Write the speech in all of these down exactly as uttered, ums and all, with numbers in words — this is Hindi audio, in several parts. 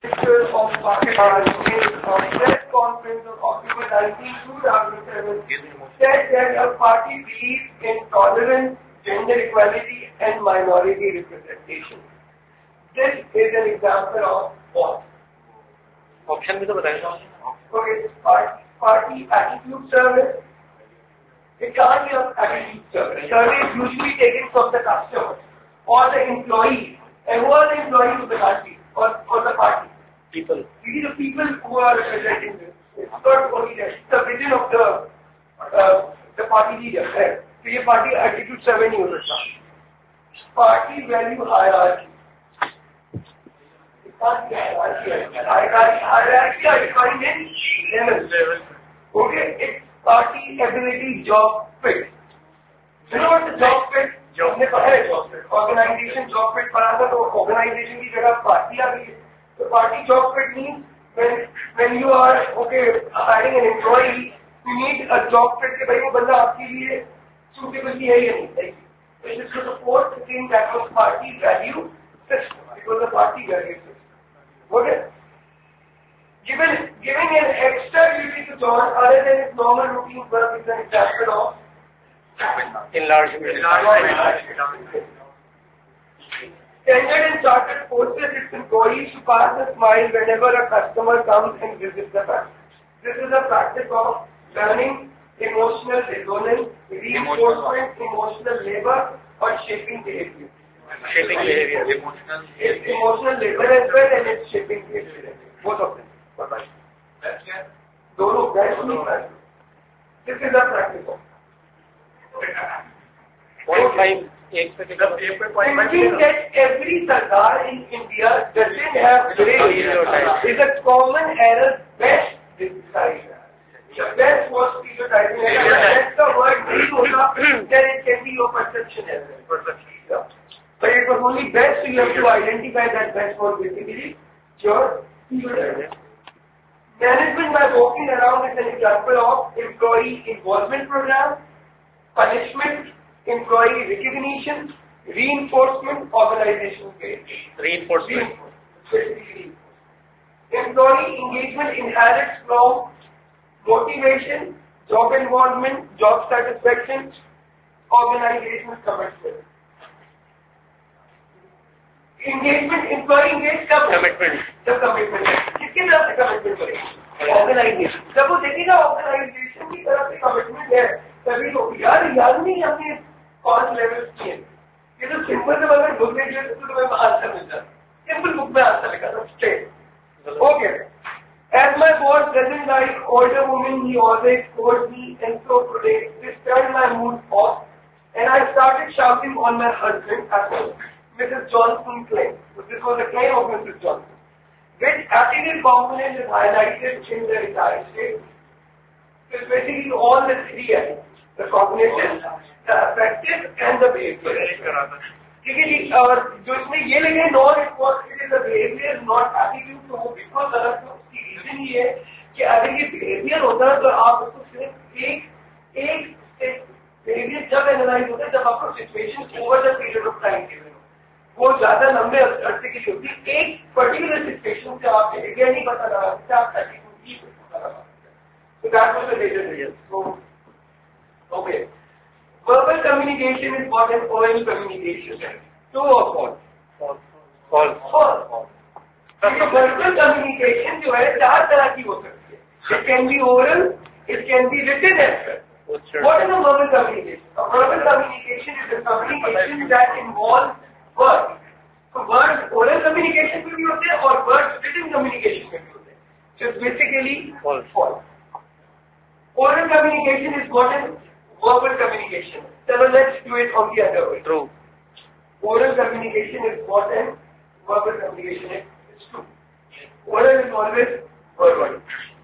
Picture of Pakistan in a press conference of October nineteenth, two thousand seven said that a party believes in tolerance, gender equality and minority representation. This is an example of what? Option भी तो बताएगा. Okay, party, party attitude survey. It can't be an attitude survey. Survey is usually taken from the customers or the employees. And who are the employees of the country or, or the party? People. These are the people who are representing this. It's not only that. It's the vision of the uh, the party leader. Right? So ये party attitude survey नहीं हो सकता. Party value hierarchy. It can't be hierarchy. Hierarchy are defined in levels. Okay? It's party ability job fit. You know what the job fit? हमने पढ़ा है job fit. Organization job fit पढ़ा था तो organization की जगह party आ गई. So party job fit means when when you are okay hiring an employee, you need a job fit कि भाई वो बंदा आपके लिए suitable ही है या नहीं. So it is to support the thing that was party value system. It was a party value system. Okay. Given giving an extra duty to John other than his normal routine work is an example of enlargement. Standard and Chartered forces its employees to pass a smile whenever a customer comes and visits the bank. This is a practice of learning emotional resonance, reinforcement, emotional labor, or shaping behavior. Shaping behavior. Emotional, it's emotional labor as well and it's shaping behavior. Both of them. Bye-bye. That's it. Dono, that's not. This is a practice of. Point five. Thinking that every Sardar in India doesn't have gray hair is a common error best described. The best was stereotyping. That's the word then it can be your perception as well. But it was only best, so you have to identify that best was basically your stereotyping. Management by walking around is an example of employee involvement program, punishment, employee recognition, reinforcement, organizational change. Reinforcement. Reinforcement. Employee engagement inherits from motivation, job involvement, job satisfaction, organizational commitment. Engagement, employee engaged कब commitment. जब commitment है. किसकी तरफ से commitment करेगा? Organization. जब वो देखेगा organization की तरफ से commitment है, तभी तो यार याद नहीं हमने पांच levels किए. ये तो simple से अगर book में जो तो तुम्हें आंसर मिलता. Simple book में आंसर लिखा था straight. Okay. As my boss doesn't like older women, he always scolds me, and so today this turned my mood off, and I started shouting on my husband as well. Missus Johnson claimed. So this was a claim of Missus Johnson. Which attitude component is highlighted in the entire statement. So it's basically all the three elements. The cognition, the affective and the behavior. क्योंकि और जो इसमें ये लगे non it is a behaviour not attitude तो वो बिल्कुल गलत है. उसकी रीजन ये है कि अगर ये बिहेवियर होता है तो आप उसको सिर्फ एक एक बिहेवियर जब एनालाइज होता है जब आपको situation over the period of time given हो, वो ज्यादा लंबे अरसे के लिए होती है. एक पर्टिकुलर सिचुएशन से आप बिहेवियर नहीं पता लगा सकते, आप एटीट्यूड ही पता लगा सकते. So that was the major reason. So, okay. Verbal communication is what an oral communication is. True or false? False. False. False. So verbal communication जो है चार तरह की हो सकती है. It can be oral, it can be written as well. What is a verbal communication? A verbal communication is a communication that involves words. So words oral communication में भी होते हैं और words written communication में भी होते हैं. So it's basically false. false. Oral communication is what is verbal communication. So let's do it on the other way. True. Oral communication is what and verbal communication is, is true. Oral is always verbal.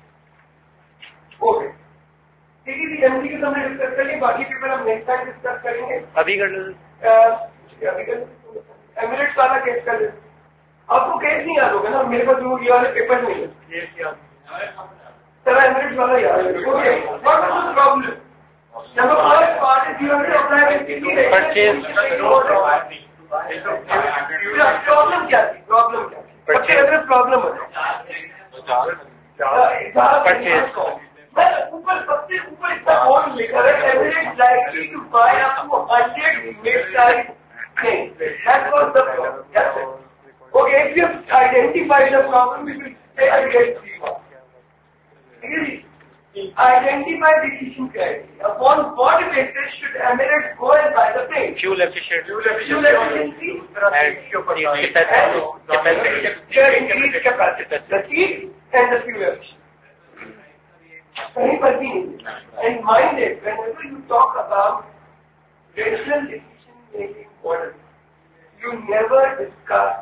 Okay. ठीक है जी, एमसी के हमने डिस्कस कर लिया, बाकी पेपर हम नेक्स्ट टाइम डिस्कस करेंगे. अभी कर लो. अभी कर एमिरेट्स वाला केस कर ले. आपको केस नहीं याद होगा ना, मेरे पास जो ये वाले पेपर नहीं है. सर एमिरेट्स वाला याद है. Okay. What was the problem? Number first part is you have to apply purchase. Problem क्या थी? प्रॉब्लम क्या थी? सबसे अगर प्रॉब्लम है ऊपर सबसे ऊपर इसका बोर्ड लिखा है average likely to buy up to hundred mid size thing that was the problem. Okay, if you identify the problem, we will say again. Identify decision criteria. Upon what basis should Emirates go and buy the plane? Fuel efficient. Fuel efficiency and increased capacity. The seat and the fuel efficiency. कहीं पर भी नहीं. And mind it, whenever you talk about rational decision making model, you never discuss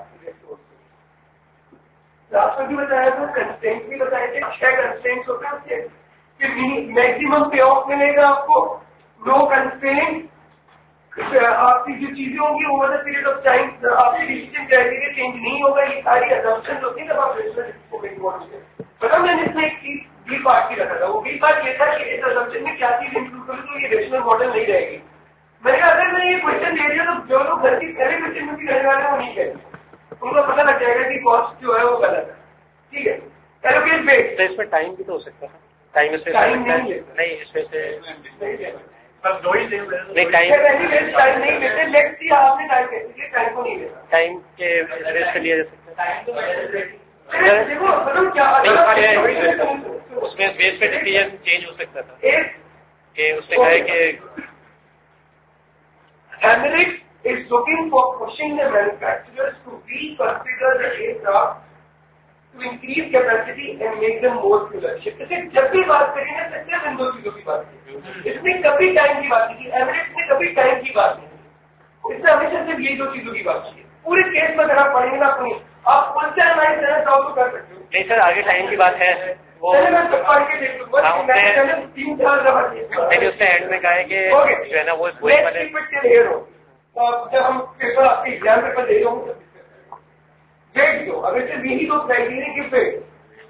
last में भी बताया था, कंस्टेंट भी बताए थे, छह कंस्टेंट होते हैं उसके कि मैक्सिमम पे ऑफ मिलेगा आपको, नो कंस्टेंट, आपकी जो चीजें होंगी over the period of time आपकी डिसीजन क्राइटेरिया चेंज नहीं होगा. ये सारी असम्पशन होती है जब आप रेशनल मॉडल से. मतलब मैंने इसमें एक चीज बी पार्ट की रखा था. वो बी पार्ट ये था कि इस असम्पशन में क्या चीज इंक्लूड करूँ तो ये रेशनल मॉडल नहीं रहेगी. मैंने कहा अगर मैं ये क्वेश्चन दे दिया तो जो लोग घर की पहले क्वेश्चन में भी रहने वाले वो नहीं कहेंगे, उनको पता लग जाएगा कि कॉस्ट जो है वो गलत है. ठीक है, एलोकेट बेस. तो इसमें टाइम भी तो हो सकता है. टाइम इसमें टाइम नहीं है. नहीं इसमें से सब दो ही नहीं टाइम टाइम नहीं लेते. लेट्स सी आपने टाइम कैसे टाइम को नहीं लेता. टाइम के बेस पे लिया जा सकता है. देखो मतलब क्या उसमें बेस पे डिसीजन चेंज हो सकता था कि उसने कहा है कि Emirates is looking for pushing the manufacturers to reconfigure the aircraft to increase capacity and make them more fuel efficient. जैसे जब भी बात करेंगे तो सिर्फ इन दो चीजों की बात की. इसने कभी टाइम की बात की, एमरेट्स ने कभी टाइम की बात नहीं की. इसने हमेशा सिर्फ ये दो चीजों की बात की. पूरे केस में अगर आप पढ़ेंगे ना अपनी, आप फुल से एनालाइज करना चाहो तो कर सकते हो. नहीं सर, आगे टाइम की बात है वो मैं सब पढ़ के देख लूंगा. तीन चार दफा नहीं उसने एंड में कहा है कि जो है ना वो वही वाले जब हम पेपर आपके एग्जाम पेपर दे रहे होंगे वेट दो. अगर सिर्फ यही दो criteria give weight.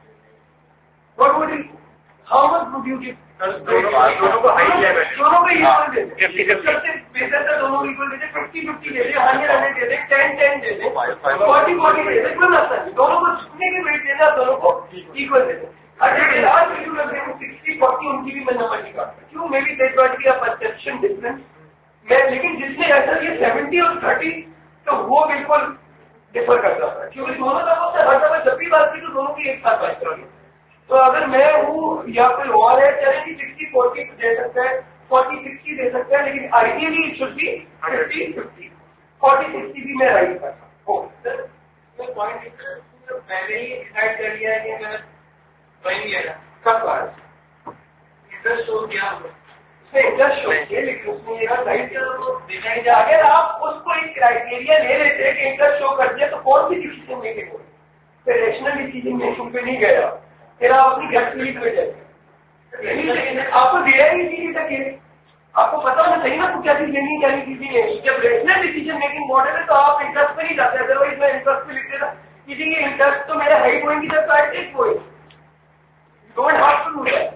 What would you how much would you give? दोनों को हाई दिया है. दोनों को इक्वल दे दे. सबसे बेहतर था दोनों को इक्वल दे दे. फिफ्टी फिफ्टी दे दे, हंड्रेड हंड्रेड दे दे, टेन टेन दे दे, फोर्टी फोर्टी दे दे. कोई मसला नहीं. दोनों को जितने भी वेट देना दोनों को इक्वल दे दे. अगर लास्ट इशू लग रहे हैं सिक्सटी फोर्टी उनकी भी मैं नंबर निकालता. क्यों? Maybe that what be a perception difference. मैं लेकिन जिसने ऐसा ये सेवेंटी और थर्टी तो वो बिल्कुल डिफर करता था. क्योंकि दोनों तरफों से हर दफा जब भी बात की तो दोनों की एक साथ बात करेंगे. तो अगर मैं हूँ या कोई और है चले कि सिक्सटी फोर्टी दे सकता है, फोर्टी सिक्सटी दे सकता है, लेकिन ideally it should be fifty fifty. Forty sixty भी मैं राइट करता हूँ. पॉइंट पहले ही डिसाइड कर लिया है कि मैं वही लिया कब बात इंटरेस्ट हो गया इंटरेस्ट हो गया. लेकिन उसमें अगर आप उसको एक क्राइटेरिया ले लेते कि इंटरेस्ट शो कर दिया तो कौन सी डिसीजन मेकिंग हो? फिर रेशनल डिसीजन मेकिंग पे नहीं गया, फिर आप अपनी गट फीलिंग में जाए. आपको दिया ही चीज तक है, आपको पता होना चाहिए ना क्या चीज लेनी क्या नहीं चीजें नहीं. जब रेशनल डिसीजन मेकिंग मॉडल है तो आप इंटरेस्ट पे नहीं जाते. अदरवाइज मैं इंटरेस्ट पे लिख देता किसी की इंटरेस्ट तो मेरा हाई पॉइंट की जब I take point don't have to do that.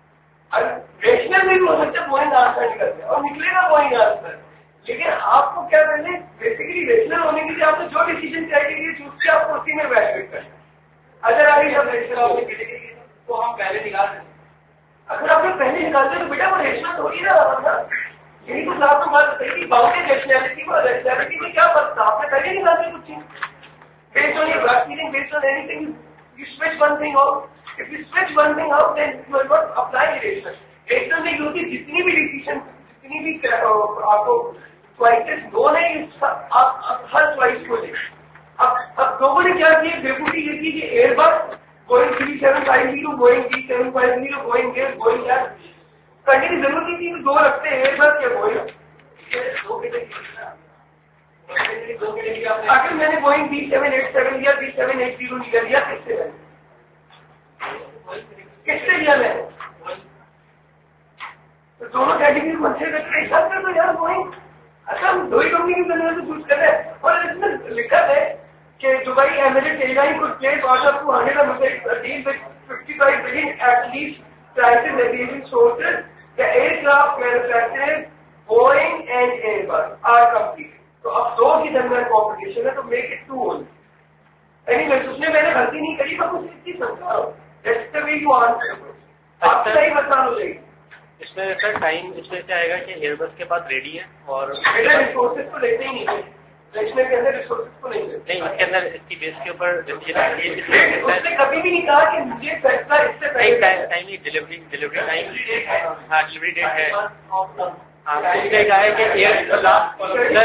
Rational में भी हो सकता है पॉइंट आंसर निकलते और निकलेगा पॉइंट आंसर. लेकिन आपको क्या करना है बेसिकली रेशनल होने के लिए आपको जो डिसीजन क्राइटेरिया चूज किया आपको उसी में वैल्यूएट करना है. अगर आई जब रेशनल तो हम पहले निकाल दें. अगर आपने पहले निकालते तो बेटा वो रेशनल थोड़ी ना होता. यही तो आपको बात बताई कि बाउंडेड रेशनैलिटी और रेशनैलिटी में क्या फर्क था. आपने पहले निकालते कुछ चीज based on your gut feeling, based on anything you switch one thing out. If you switch one thing out, then you will not apply rational. Rational में क्योंकि जितनी भी डिसीजन जितनी भी आपको चॉइसेस दो है आप हर चॉइस को ले. अब अब लोगों ने क्या किया बेवकूफी ये की कि Airbus going three seven five zero going three seven five zero going gear going क्या करने की जरूरत नहीं थी. दो रखते हैं एयरबस या गोइंग दो कैटेगरी. अगर मैंने going B seven eight seven या बी सेवन एट जीरो निकल दिया किससे मैंने किससे लिया मैंने तो दोनों कैटेगरी को अच्छे करके हिसाब कर. तो यार गोइंग अच्छा हम दो ही कंपनी की बनने से चूज कर रहे हैं. और इसमें लिखा है कि Dubai Emirates airline could place order to one hundred a deal with fifty-five billion at least prices aviation sources. The aircraft manufacturers Boeing and Airbus are competing. तो अब दो की दरमियान कॉम्पिटिशन है तो make it two only. Anyway उसने मैंने गलती नहीं करी, मैं कुछ इतनी समझा रहा हूँ। That's the way you answer, आप सही बता हो जाएगी। इसमें सर टाइम इसमें क्या आएगा कि एयरबस के पास रेडी है और रिसोर्सेज को लेते ही नहीं है, के अंदर रिसोर्सेज को नहीं लेते। नहीं, इसके अंदर इसकी बेस के ऊपर उसने कभी भी नहीं कहा कि मुझे फैसला इससे पहले टाइम ही डिलीवरी डिलीवरी टाइम, हाँ डिलीवरी डेट है। हाँ उसने कहा है कि एयर लास्ट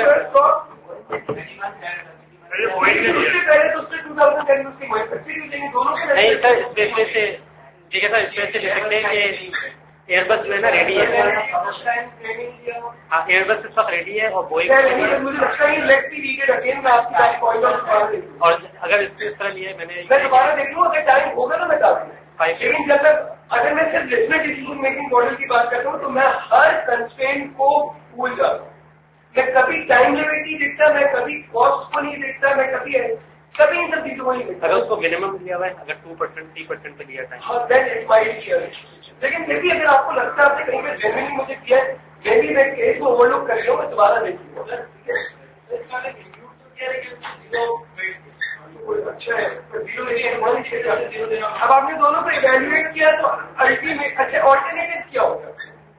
पहले तो उसने टू थाउजेंड टेन उसकी दोनों नहीं सर, इसमें से ठीक है सर, इसमें से ले सकते हैं कि एयरबस जो है ना रेडी है। हाँ एयरबस इस वक्त रेडी है और बोइंग मुझे लगता है let's be read it again, मैं आपकी पॉइंट ऑफ और अगर इसको इस तरह लिया मैंने मैं दोबारा देख लूँ, अगर टाइम होगा ना मैं बता, लेकिन जब तक अगर मैं सिर्फ डेफिनेट डिसीजन मेकिंग मॉडल की बात करता हूँ तो मैं हर कंस्ट्रेंट को भूल जाता हूँ। मैं कभी टाइम लिमिट नहीं देखता, मैं कभी कॉस्ट को नहीं देखता, मैं कभी कभी इन सब चीजों को नहीं देखता। अगर उसको मिनिमम दिया हुआ है, अगर टू परसेंट थ्री परसेंट पे दिया टाइम, लेकिन फिर भी अगर आपको लगता है आपने कहीं पे जेन्युइनली मुझे किया है, मैं भी मैं केस को ओवरलुक कर रहा हूँ, मैं दोबारा देखूंगा। अच्छा है, अब आपने दोनों को इवेल्युएट किया तो अल्टीमेट अच्छा ऑल्टरनेटिव क्या होगा?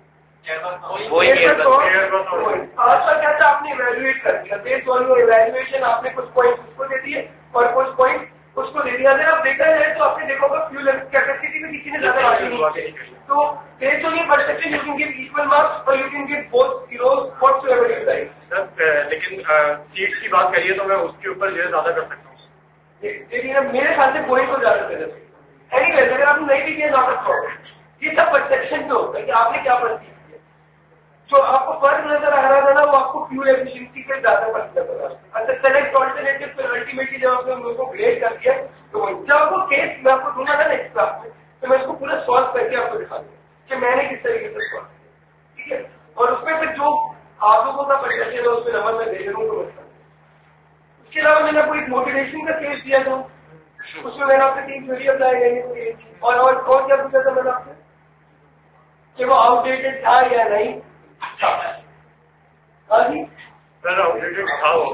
आजकल क्या था, आपने इवेल्युएट कर दिया, बेस्ड ऑन योर इवेल्युएशन आपने कुछ पॉइंट उसको दे दिए और कुछ पॉइंट उसको दे दिया। अगर आप देखा जाए तो आपने देखा होगा फ्यूल कैपेसिटी में किसी ने ज्यादा बात नहीं की, तो based on your perception you can give equal marks और you can give both heroes whatsoever you like. Sir लेकिन सीट्स की बात करिए तो मैं उसके ऊपर जो है ज्यादा कर सकता हूँ। लेकिन मेरे ख्याल से बोइंग को ज्यादा कर सकते हैं। एनीवे अगर आप नहीं भी किया ना ये सब परसेप्शन पे होता है कि आपने क्या परसीव किया, जो आपको फर्क नजर आ रहा था ना वो आपको फ्यूल एफिशिएंसी पे ज्यादा फर्क नजर आ रहा है। अच्छा सेलेक्ट ऑल्टरनेटिव फिर अल्टीमेटली जब आपने उन लोगों को ग्रेड कर दिया तो जब आपको केस मैं आपको दूंगा ना नेक्स्ट क्लास में तो मैं इसको पूरा सॉल्व करके आपको दिखा दूंगा कि मैंने किस तरीके से सॉल्व किया, ठीक है। और उसमें फिर जो आप लोगों का परसेप्शन है उसमें नंबर मैं दे दूँ तो बता। उसके अलावा मैंने आपको एक मोटिवेशन का केस दिया था, उसमें मैंने आपसे तीन थ्योरी अप्लाई करी और और कौन क्या पूछा था मैंने आपसे कि वो आउटडेटेड था या नहीं था। हाँ जी सर आउटडेटेड था वो,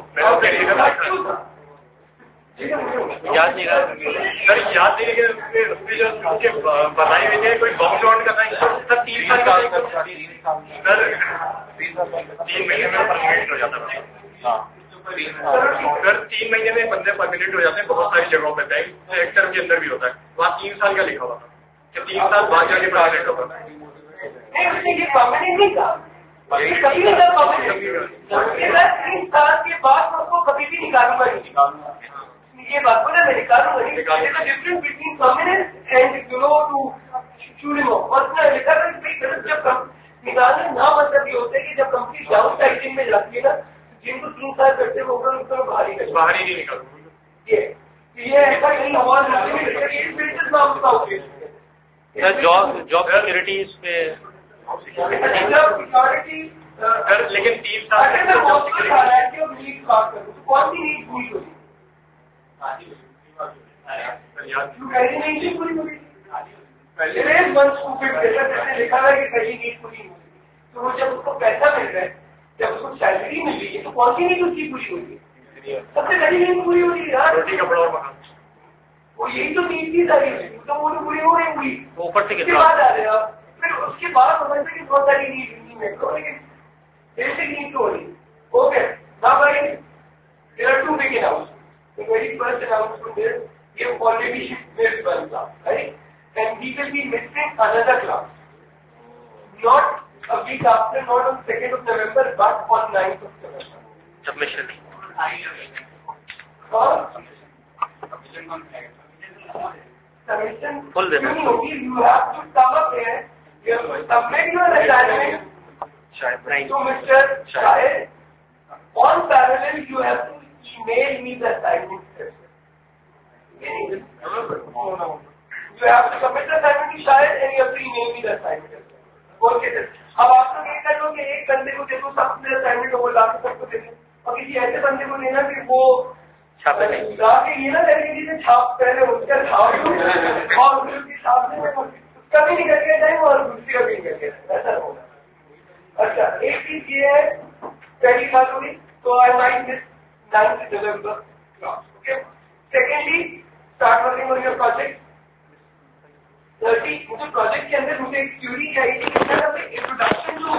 याद नहीं रहा सर, याद नहीं है उसमें उसमें जो उसके बनाई हुई है कोई बॉक्स राउंड का था सर, तीन साल का सर, तीन महीने में परमानेंट हो जाता था सर, तीन महीने में बंदे परमानेंट हो जाते हैं बहुत सारी जगहों पे, बैंक सेक्टर के अंदर भी होता है, वहाँ तीन साल का लिखा हुआ था कि तीन साल बाद जाके परमानेंट होता है। नहीं उसने ये परमानेंट नहीं कहा, कभी नहीं था परमानेंट, तीन साल के बाद मैं उसको कभी भी निकालूंगा नहीं निकालूंगा ये बात को ना मैं निकालूंगा नहीं। Difference between permanent and you know to choose no और लिखा था जब निकालने ना मतलब ये होता है कि जब कंपनी डाउन साइडिंग में जाती है ना जिनको तीन साल करते होगा उनको बाहर ही बाहर ही नहीं निकालूंगा। ये ये ऐसा नहीं हमारे जॉब जॉब सिक्योरिटी इस पे सिक्योरिटी लेकिन तीन साल बात करूँ तो कौन सी नीड पूरी होगी? नहीं थी पूरी होगी जैसे लिखा है कि पहली नीड पूरी होगी तो वो जब उसको पैसा मिल रहा है जब उसको सैलरी मिल रही है तो कौन सी नीड उसकी पूरी होगी? सबसे बड़ी नीड पूरी होगी यार, रोटी कपड़ा और मकान, वो यही तो नीड थी सारी, तो वो तो पूरी हो रही हुई ऊपर से उसके बाद आ रहे आप फिर उसके बाद समझते कि बहुत सारी नीड में लेकिन बेसिक नीड तो हो रही ओके ना भाई। There are two big house the very first announcement is we have already missed one class, right? And we will be missing another class. Not a week after, not on second of November, but on ninth of November. Submission. Or submission. Full you know, you have to come up here, you have to submit your assignment to Mister Shahid. On parallel, you have to email me the assignment. You have to submit the assignment to Shahid and you have to email me the assignment. Okay sir. अब आप लोग ये कर लो कि एक बंदे को देखो सबसे असाइनमेंट वो ला के सबको देंगे और किसी ऐसे बंदे को देना कि वो ला के ये ना करके जिसे छाप पहले उसका छाप और उसकी छाप से उसका भी निकल गया टाइम और दूसरी का भी निकल गया ऐसा होगा। अच्छा एक चीज ये है पहली बात हुई तो I might miss ninth November class. Okay. Secondly start working on your project. Thirty, मुझे प्रोजेक्ट के अंदर मुझे एक थ्योरी आई थी, इंट्रोडक्शन टू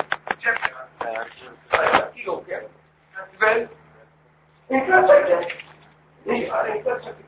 ठीक हो गया। वेल इंफ्रास्ट्रक्चर नहीं यार, infrastructure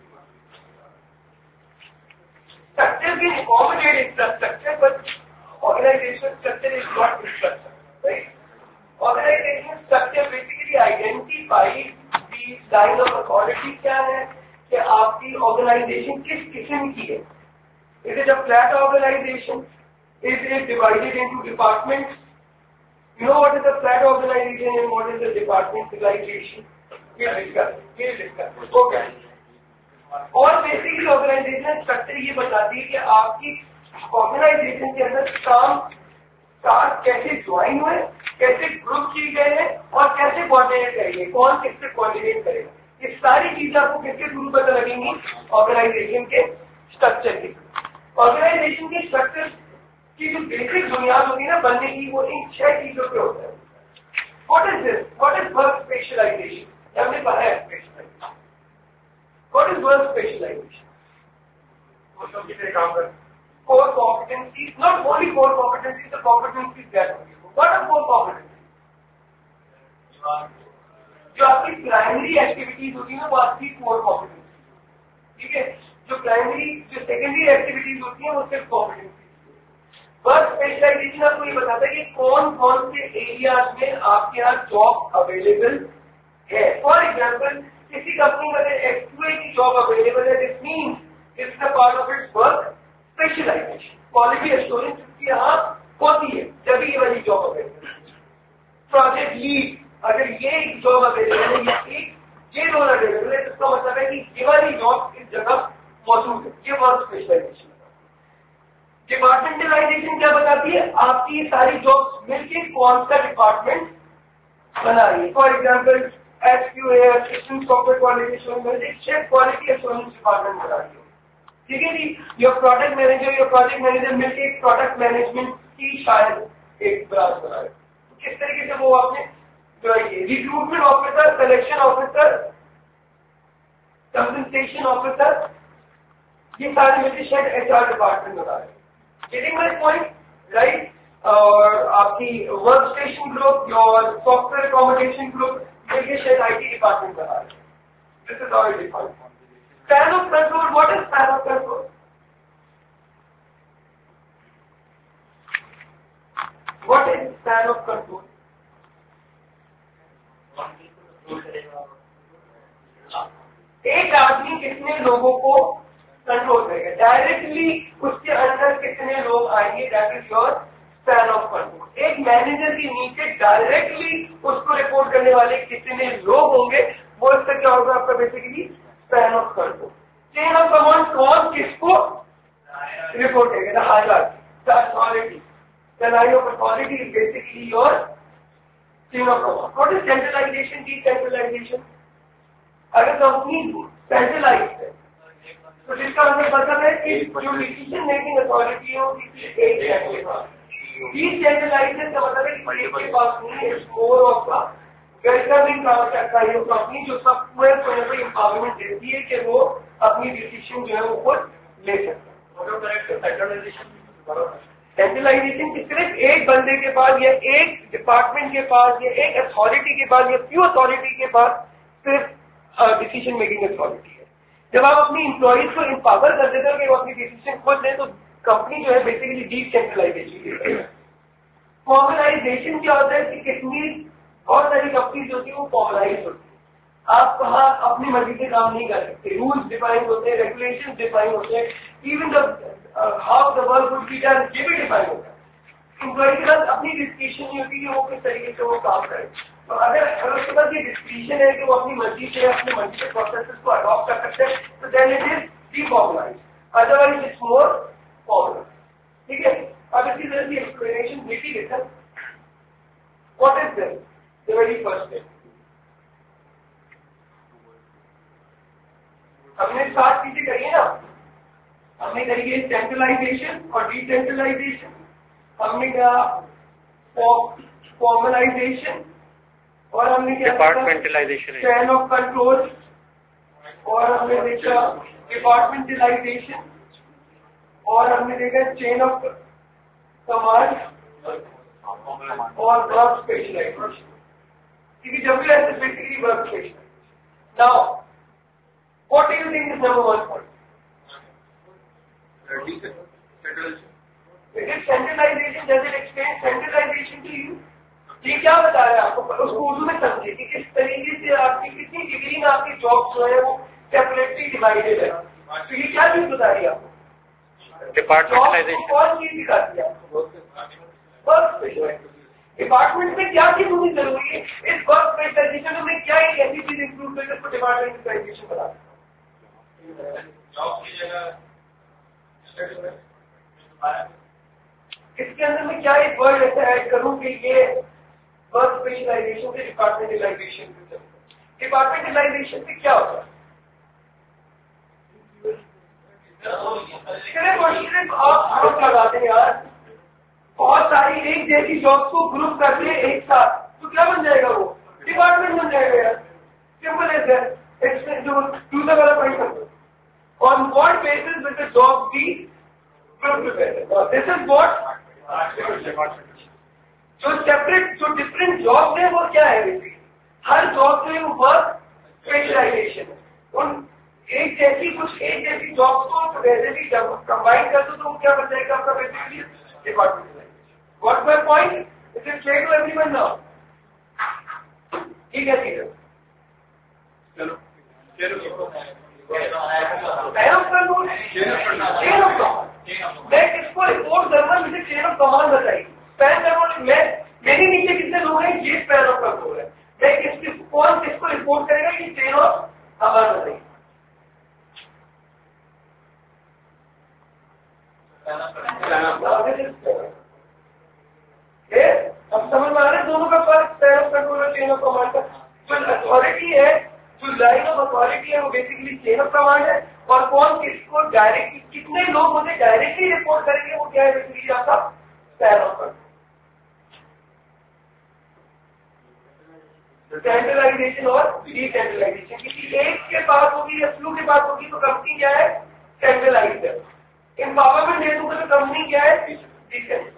structure can accommodate infrastructure, but organization structure is not infrastructure, right? Organization structure basically identifies the line of authority क्या है, कि आपकी organization किस किस्म की है। Is it a flat organization? Is it divided into departments? You know what is a flat organization and what is the departmentalization? We'll discuss. We'll discuss. Okay. और बेसिकली ऑर्गेनाइजेशन स्ट्रक्चर ये बताती है कि आपकी ऑर्गेनाइजेशन के अंदर काम टास्क कैसे ज्वाइन हुए, कैसे ग्रुप किए गए हैं और कैसे कोऑर्डिनेट करेंगे, कौन किससे कोऑर्डिनेट करेगा। ये सारी चीजें आपको किसके थ्रू पता लगेंगी, ऑर्गेनाइजेशन के स्ट्रक्चर के। ऑर्गेनाइजेशन के स्ट्रक्चर की जो बेसिक बुनियाद होती है ना बनने की, वो इन छह चीजों पे होता है। What is this, what is work specialisation, हमने पढ़ा है specialisation. What is work specialization? Core competencies, not only core competencies, the competencies that are. What are core competencies? जो आपकी प्राइमरी एक्टिविटीज होती है ना, वो आपकी कोर कॉम्पिटेंसी, ठीक है। जो प्राइमरी जो सेकेंडरी एक्टिविटीज होती है वो सिर्फ कॉम्पिटेंसी। वर्क स्पेशलाइजेशन आपको ये बताता है कि कौन कौन से एरियाज में आपके यहाँ जॉब अवेलेबल है। फॉर एग्जाम्पल, किसी कंपनी में एक्सक्यूए की जॉब अवेलेबल है, this means it's a part of its work specialisation. Quality assurance की यहाँ होती है जब ये वाली जॉब अवेलेबल है। प्रोजेक्ट लीड, अगर ये एक जॉब अवेलेबल है, ये एक ये रोल अवेलेबल है, तो इसका मतलब है कि ये वाली जॉब इस जगह मौजूद है, ये वर्क स्पेशलाइजेशन। डिपार्टमेंटलाइजेशन क्या बताती है, आपकी ये सारी जॉब्स मिलकर कौन सा डिपार्टमेंट बना रही है। For example S Q A, assistant software quality assurance, quality assurance department बना रही है, ठीक है जी। Your product manager, your project manager मिलकर एक प्रोडक्ट मैनेजमेंट की शायद एक ब्रांच बना रहे। तो किस तरीके से वो आपने recruitment officer, selection officer, compensation officer, ये सारे मिलकर शायद एच आर डिपार्टमेंट बना रहे हैं। Getting my point, right. और आपकी work station group, your software accommodation group, ये शायद आईटी डिपार्टमेंट बना रहे हैं। This is how it defined. Span of control, what is span of control? What is span of control? एक आदमी कितने लोगों को कंट्रोल करेगा, डायरेक्टली उसके अंदर कितने लोग आएंगे, that is your span of control. एक मैनेजर के नीचे डायरेक्टली उसको रिपोर्ट करने वाले कितने लोग होंगे, वो इसका क्या होगा आपका basically span of control. Chain of command, कौन किसको रिपोर्ट करेगा, the hierarchy, the authority, the line of authority is basically your chain of command. What is centralisation, decentralisation? अगर कंपनी सेंट्रलाइज है तो जिसका मतलब है कि जो डिसीजन मेकिंग अथॉरिटी है वो किसी एक के पास, डिसेंट्रलाइजेशन का मतलब है कि एक के पास नहीं है, मोर ऑफ का वेलकमिंग कंपनी जो सब पूरे को एम्पावरमेंट देती है कि वो अपनी डिसीजन जो है वो खुद ले सकते हैं। सेंट्रलाइजेशन की सिर्फ एक बंदे के पास या एक डिपार्टमेंट के पास या एक अथॉरिटी के पास या फ्यू अथॉरिटी के पास सिर्फ डिसीजन मेकिंग अथॉरिटी है। जब आप अपनी एम्प्लॉइज को एम्पावर कर देते हो कि वो अपनी डिसीजन खुद लें, तो कंपनी जो है बेसिकली डिसेंट्रलाइजेशन। फॉर्मलाइजेशन क्या होता है कि कितनी बहुत सारी कंपनीज होती है वो फॉर्मलाइज होती है। आप कहाँ अपनी मर्जी से काम नहीं कर सकते, रूल्स डिफाइन होते हैं, रेगुलेशन डिफाइन होते हैं, even the how the work would be done ये भी डिफाइन होता है। एम्प्लॉय के पास अपनी डिस्क्रिप्शन नहीं होती है वो किस तरीके से वो काम करे। तो अगर अगर उसके पास ये डिस्क्रिप्शन है कि वो अपनी मर्जी से अपनी मर्जी से प्रोसेसेस को अडॉप्ट कर सकते हैं, तो then it is deformalise, otherwise it's more formal, ठीक है। अब इसी तरह की एक्सप्लेनेशन लिखी लिखा what is this the very first step. हमने सात चीजें करी है ना, हमने करी है सेंट्रलाइजेशन और डिसेंट्रलाइजेशन, हमने कहा फॉर्मलाइजेशन और हमने क्या डिपार्टमेंटलाइजेशन, चेन ऑफ कंट्रोल, और हमने देखा डिपार्टमेंटलाइजेशन और हमने देखा चेन ऑफ कमांड और वर्क स्पेशलाइजेशन, क्योंकि जब भी ऐसे basically work specialisation. Now what do you think is number one point? Centralisation. Does it explain centralisation to you? ये क्या बता रहा है आपको? उसको उर्दू में समझे कि किस तरीके से आपकी कितनी डिग्री में आपकी जॉब जो है वो सेपरेटली डिवाइडेड है। तो ये क्या चीज बता रही है आपको? डिपार्टमेंटलाइजेशन। कौन चीज दिखाती है आपको? Work specialisation. डिपार्टमेंट में क्या चीज होनी जरूरी है? इस वर्क स्पेशलाइजेशन में क्या एक ऐसी चीज इंक्लूड करके उसको डिपार्टमेंटलाइजेशन बता जॉब की जगह। इसके अंदर में क्या एक वर्ड ऐसा ऐड करूं कि ये वर्क स्पेशलाइजेशन से डिपार्टमेंटलाइजेशन। डिपार्टमेंटलाइजेशन से क्या होता है? आप ग्रुप लगाते हैं यार, बहुत सारी एक जैसी जॉब्स को ग्रुप करते हैं एक साथ, तो क्या बन जाएगा? वो डिपार्टमेंट बन जाएगा यार। सिंपल है सर। जो दूसरा वाला point on what basis will the job be group together. This is what जो सेपरेट जो डिफरेंट जॉब है वो क्या है? बेसिकली हर जॉब में वो वर्क स्पेशलाइजेशन उन एक जैसी कुछ एक जैसी जॉब को वैसे भी जब कंबाइन कर दो तो वो क्या बन जाएगा आपका? Basically department. What my point? It is clear to everyone now? ठीक है ठीक है चलो मैं किसको रिपोर्ट करूंगा? मुझे चेन ऑफ कमांड बताइए। स्पैन करूंगा मैं, मेरे नीचे कितने लोग हैं? ये स्पैन ऑफ कंट्रोल है। मैं किस कौन किसको रिपोर्ट करेगा? ये चेन ऑफ कमांड बताइए। अब समझ में आ रहे दोनों का फर्क? स्पैन ऑफ कंट्रोल और चेन ऑफ कमांड का। जो अथॉरिटी है, जो लाइन ऑफ अथॉरिटी है वो बेसिकली चेन ऑफ कमांड है, और कौन किसको डायरेक्टली कितने लोग मुझे डायरेक्टली रिपोर्ट करेंगे वो क्या है? बेसिकली आपका स्पैन ऑफ कंट्रोल। सेंट्रलाइजेशन और डिसेंट्रलाइजेशन। किसी एक के पास होगी या फ्लू के पास होगी तो कंपनी क्या है? सेंट्रलाइज्ड है। एम्पावरमेंट दे दूंगा तो कंपनी क्या है? Decentralised.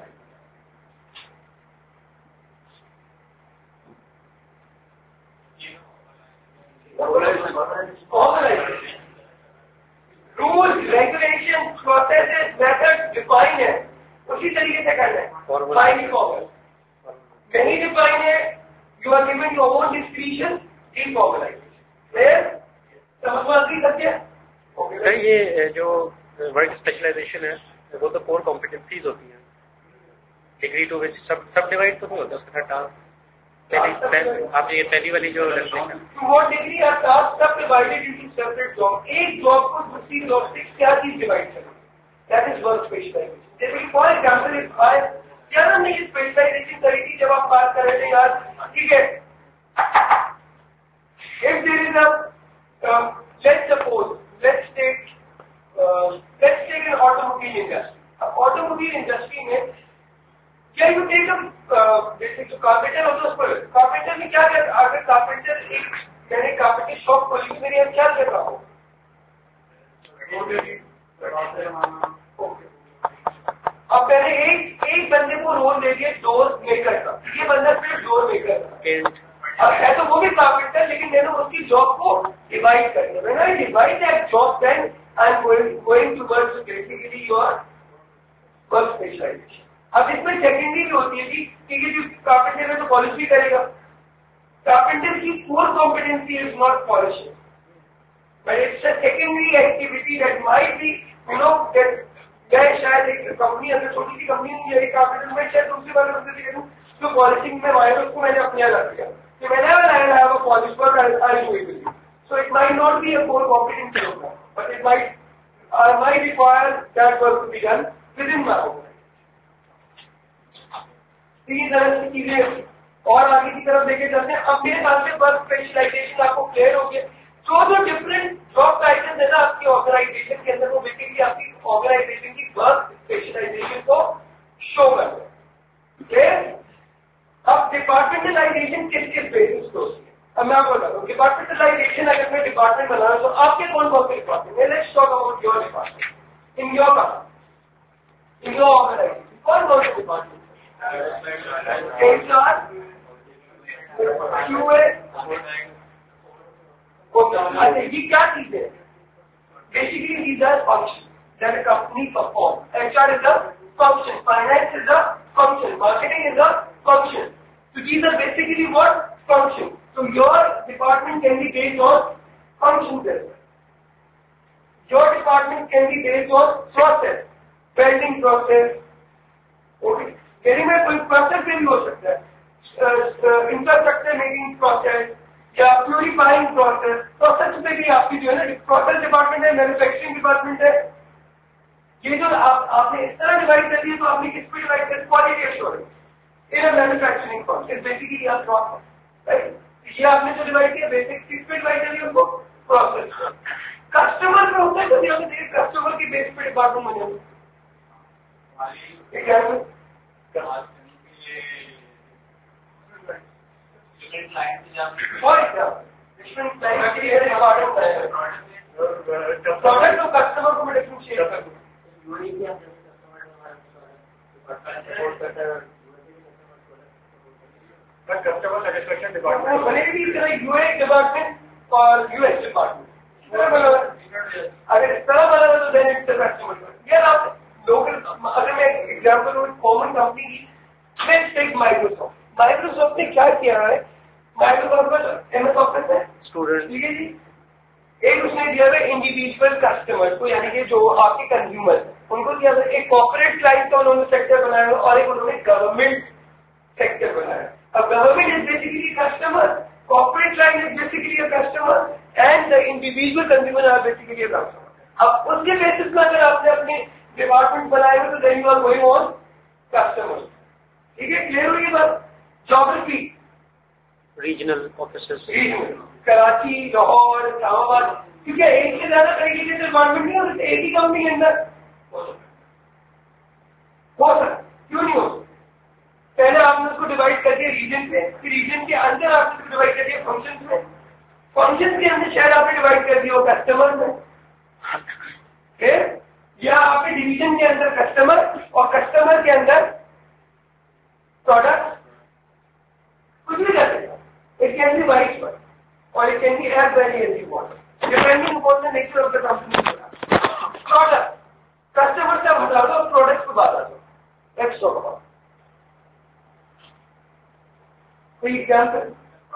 Rule regulation process method define है, उसी तरीके से करना है। फाइन फॉर्मल नहीं डिफाइन है, you are giving your own description informalisation. समझ सत्य? ये जो वर्क स्पेशलाइजेशन है वो तो कोर कॉम्पिटेंसीज होती हैं, डिग्री टू विच सब सब डिवाइड तो नहीं होता उसके साथ टास्क। आप ये पहली वाली जो डिग्री या टास्क सब डिवाइडेड इनटू सेपरेट जॉब। एक जॉब को दूसरी जॉब से क्या चीज डिवाइड करें? That is work specialisation. जैसे फॉर एग्जाम्पल इफ आई क्या ना नहीं स्पेशलाइजेशन करेगी जब आप बात कर रहे थे यार, ठीक है। If there is a let's suppose let's take let's take an automobile industry. अब ऑटोमोबाइल इंडस्ट्री में क्या यू टेक बेसिक जो कारपेंटर होता है उसको, कारपेंटर में क्या कर, अगर कारपेंटर एक मैंने कारपेंटर शॉप खोली मेरे यहाँ क्या कर रहा हूँ? अब मैंने एक एक बंदे को रोल दे दिया डोर मेकर का, ये बंदा सिर्फ डोर मेकर का। अब है तो वो भी कारपेंटर, लेकिन मैंने उसकी जॉब को डिवाइड कर दिया। मैंने I divide that job then I am going going towards basically your work specialisation. अब इसमें सेकेंडरी भी होती है कि क्योंकि जो कारपेंटर है तो पॉलिश भी करेगा। कारपेंटर की core competency is not polishing, but it's a secondary activity that might be you know that मैं शायद एक कंपनी अगर छोटी सी कंपनी है एक कारपेंटर में शायद दूसरी बार बंदे करूँ जो पॉलिशिंग में आया उसको मैंने अपने यहाँ रख दिया तो मैंने I have a polish work I do it with you. So it might not be a core competency of that, but it might I might require that work to be done within my organisation. इसी तरह की चीजें और आगे की तरफ लेके चलते हैं। अब मेरे साथ में वर्क स्पेशलाइजेशन आपको क्लियर हो गया। जो जो डिफरेंट जॉब टाइटल है ना आपकी ऑर्गेनाइजेशन के अंदर वो बेसिकली आपकी ऑर्गेनाइजेशन की वर्क स्पेशलाइजेशन को शो करते हैं। अब डिपार्टमेंटलाइजेशन किस किस बेसिस पे होती है? अब मैं आपको बता दूं डिपार्टमेंटलाइजेशन अगर मैं डिपार्टमेंट बनाना तो आपके कौन कौन से डिपार्टमेंट है? Let's talk about your department in your company, in your organisation, कौन कौन से department? H R, Q A, अच्छा ये क्या चीज है? Basically these are functions that a company performs. H R is a function, finance is a function, marketing is a function. So these are basically what? Function. So your department can be based on functions as well. Your department can be based on process, building process. Okay. यदि में कोई प्रोसेस भी हो सकता है, इंफ्रास्ट्रक्चर मेकिंग प्रोसेस या प्यूरिफाइंग प्रोसेस, प्रोसेस पे भी आपकी जो है ना प्रोसेस डिपार्टमेंट है, मैन्युफैक्चरिंग डिपार्टमेंट है। ये जो आप आपने इस तरह डिवाइड कर दिया तो आपने किस पे डिवाइड कर? Quality assurance in manufacturing process, basically आप प्रोसेस, राइट? ये आपने जो डिवाइड किया बेसिक किस पे डिवाइड कर दिया उसको? प्रोसेस। कस्टमर पे होता है तो यहाँ पे कस्टमर की बेस पे डिपार्टमेंट बने हुए प्रोडक्ट तो कस्टमर को डिफरेंशिएट कर दूँ। कस्टमर सेटिस्फेक्शन डिपार्टमेंट बनेगी यूए डिपार्टमेंट और यूएस डिपार्टमेंट, अगर इस तरह बना तो देन इट्स कस्टमर। यार आप लोग, अगर मैं एग्जाम्पल दूँ कॉमन कंपनी की, लेट्स टेक माइक्रोसॉफ्ट। माइक्रोसॉफ्ट ने क्या किया है? माइक्रोसॉफ्ट का एमएस ऑफिस है स्टूडेंट, ठीक है जी। एक उसने दिया है इंडिविजुअल कस्टमर को, यानी कि जो आपके कंज्यूमर, उनको दिया है एक कॉर्पोरेट क्लाइंट का उन्होंने सेक्टर बनाया और एक उन्होंने गवर्नमेंट सेक्टर बनाया। अब government is basically customer, corporate client is basically a customer and the individual consumer are basically a customer. अब उसके बेसिस में अगर आपने अपने डिपार्टमेंट बनाए हुए तो then you are going on customer, ठीक है? क्लियर हुई बात? Geography, regional offices, Karachi, Lahore, Islamabad, क्योंकि एक से ज्यादा तरीके से डिपार्टमेंट नहीं हो सकते एक ही कंपनी के अंदर। हो सकता, क्यों नहीं हो सकता? पहले आपने उसको डिवाइड कर दिया रीजन पे, फिर रीजन के अंदर आपने उसको डिवाइड कर दिया फंक्शन में, फंक्शन के अंदर शायद आपने डिवाइड कर दिया कस्टमर में, फिर या आपके डिवीजन के अंदर कस्टमर और कस्टमर के अंदर प्रोडक्ट, कुछ भी कर सकते। It can be vice versa, or it can be as very as you want, depending upon the nature of the company. Product, customer से हटा दो, प्रोडक्ट को बात आ दो। Let's talk about. कोई एग्जाम्पल?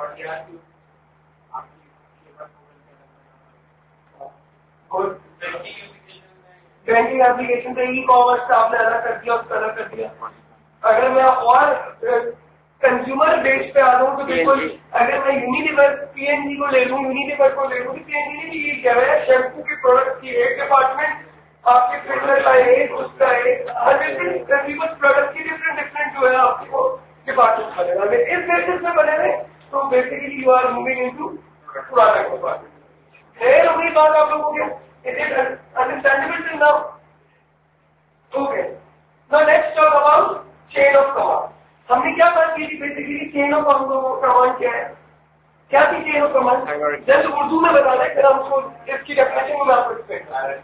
गुड। बैंकिंग एप्लीकेशन पे ई कॉमर्स का आपने अलग कर दिया, उसका अलग कर दिया। अगर मैं और कंज्यूमर बेस पे आ रहा हूँ तो बिल्कुल, अगर मैं यूनिलीवर पीएनजी को ले लूँ, यूनिलीवर को ले लूँ, पीएनजी ने भी ये कह रहा है शैम्पू के प्रोडक्ट की एक डिपार्टमेंट, आपके फिटनेस का एक, उसका एक, हर डिफरेंट कंज्यूमर प्रोडक्ट की डिफरेंट डिफरेंट जो है आपको डिपार्टमेंट बनेगा। अगर इस बेसिस में बने हुए तो basically you are moving into product department. Clear हो गई बात आप लोगों के? Is it understandable till now? Okay, now let's talk about chain of command. हमने क्या बात की थी? बेसिकली चेन ऑफ कमांड क्या है? क्या थी चेन ऑफ कमांड? जैसे उर्दू में बताना है, फिर हम उसको इसकी डेफिनेशन में आपको एक्सप्लेन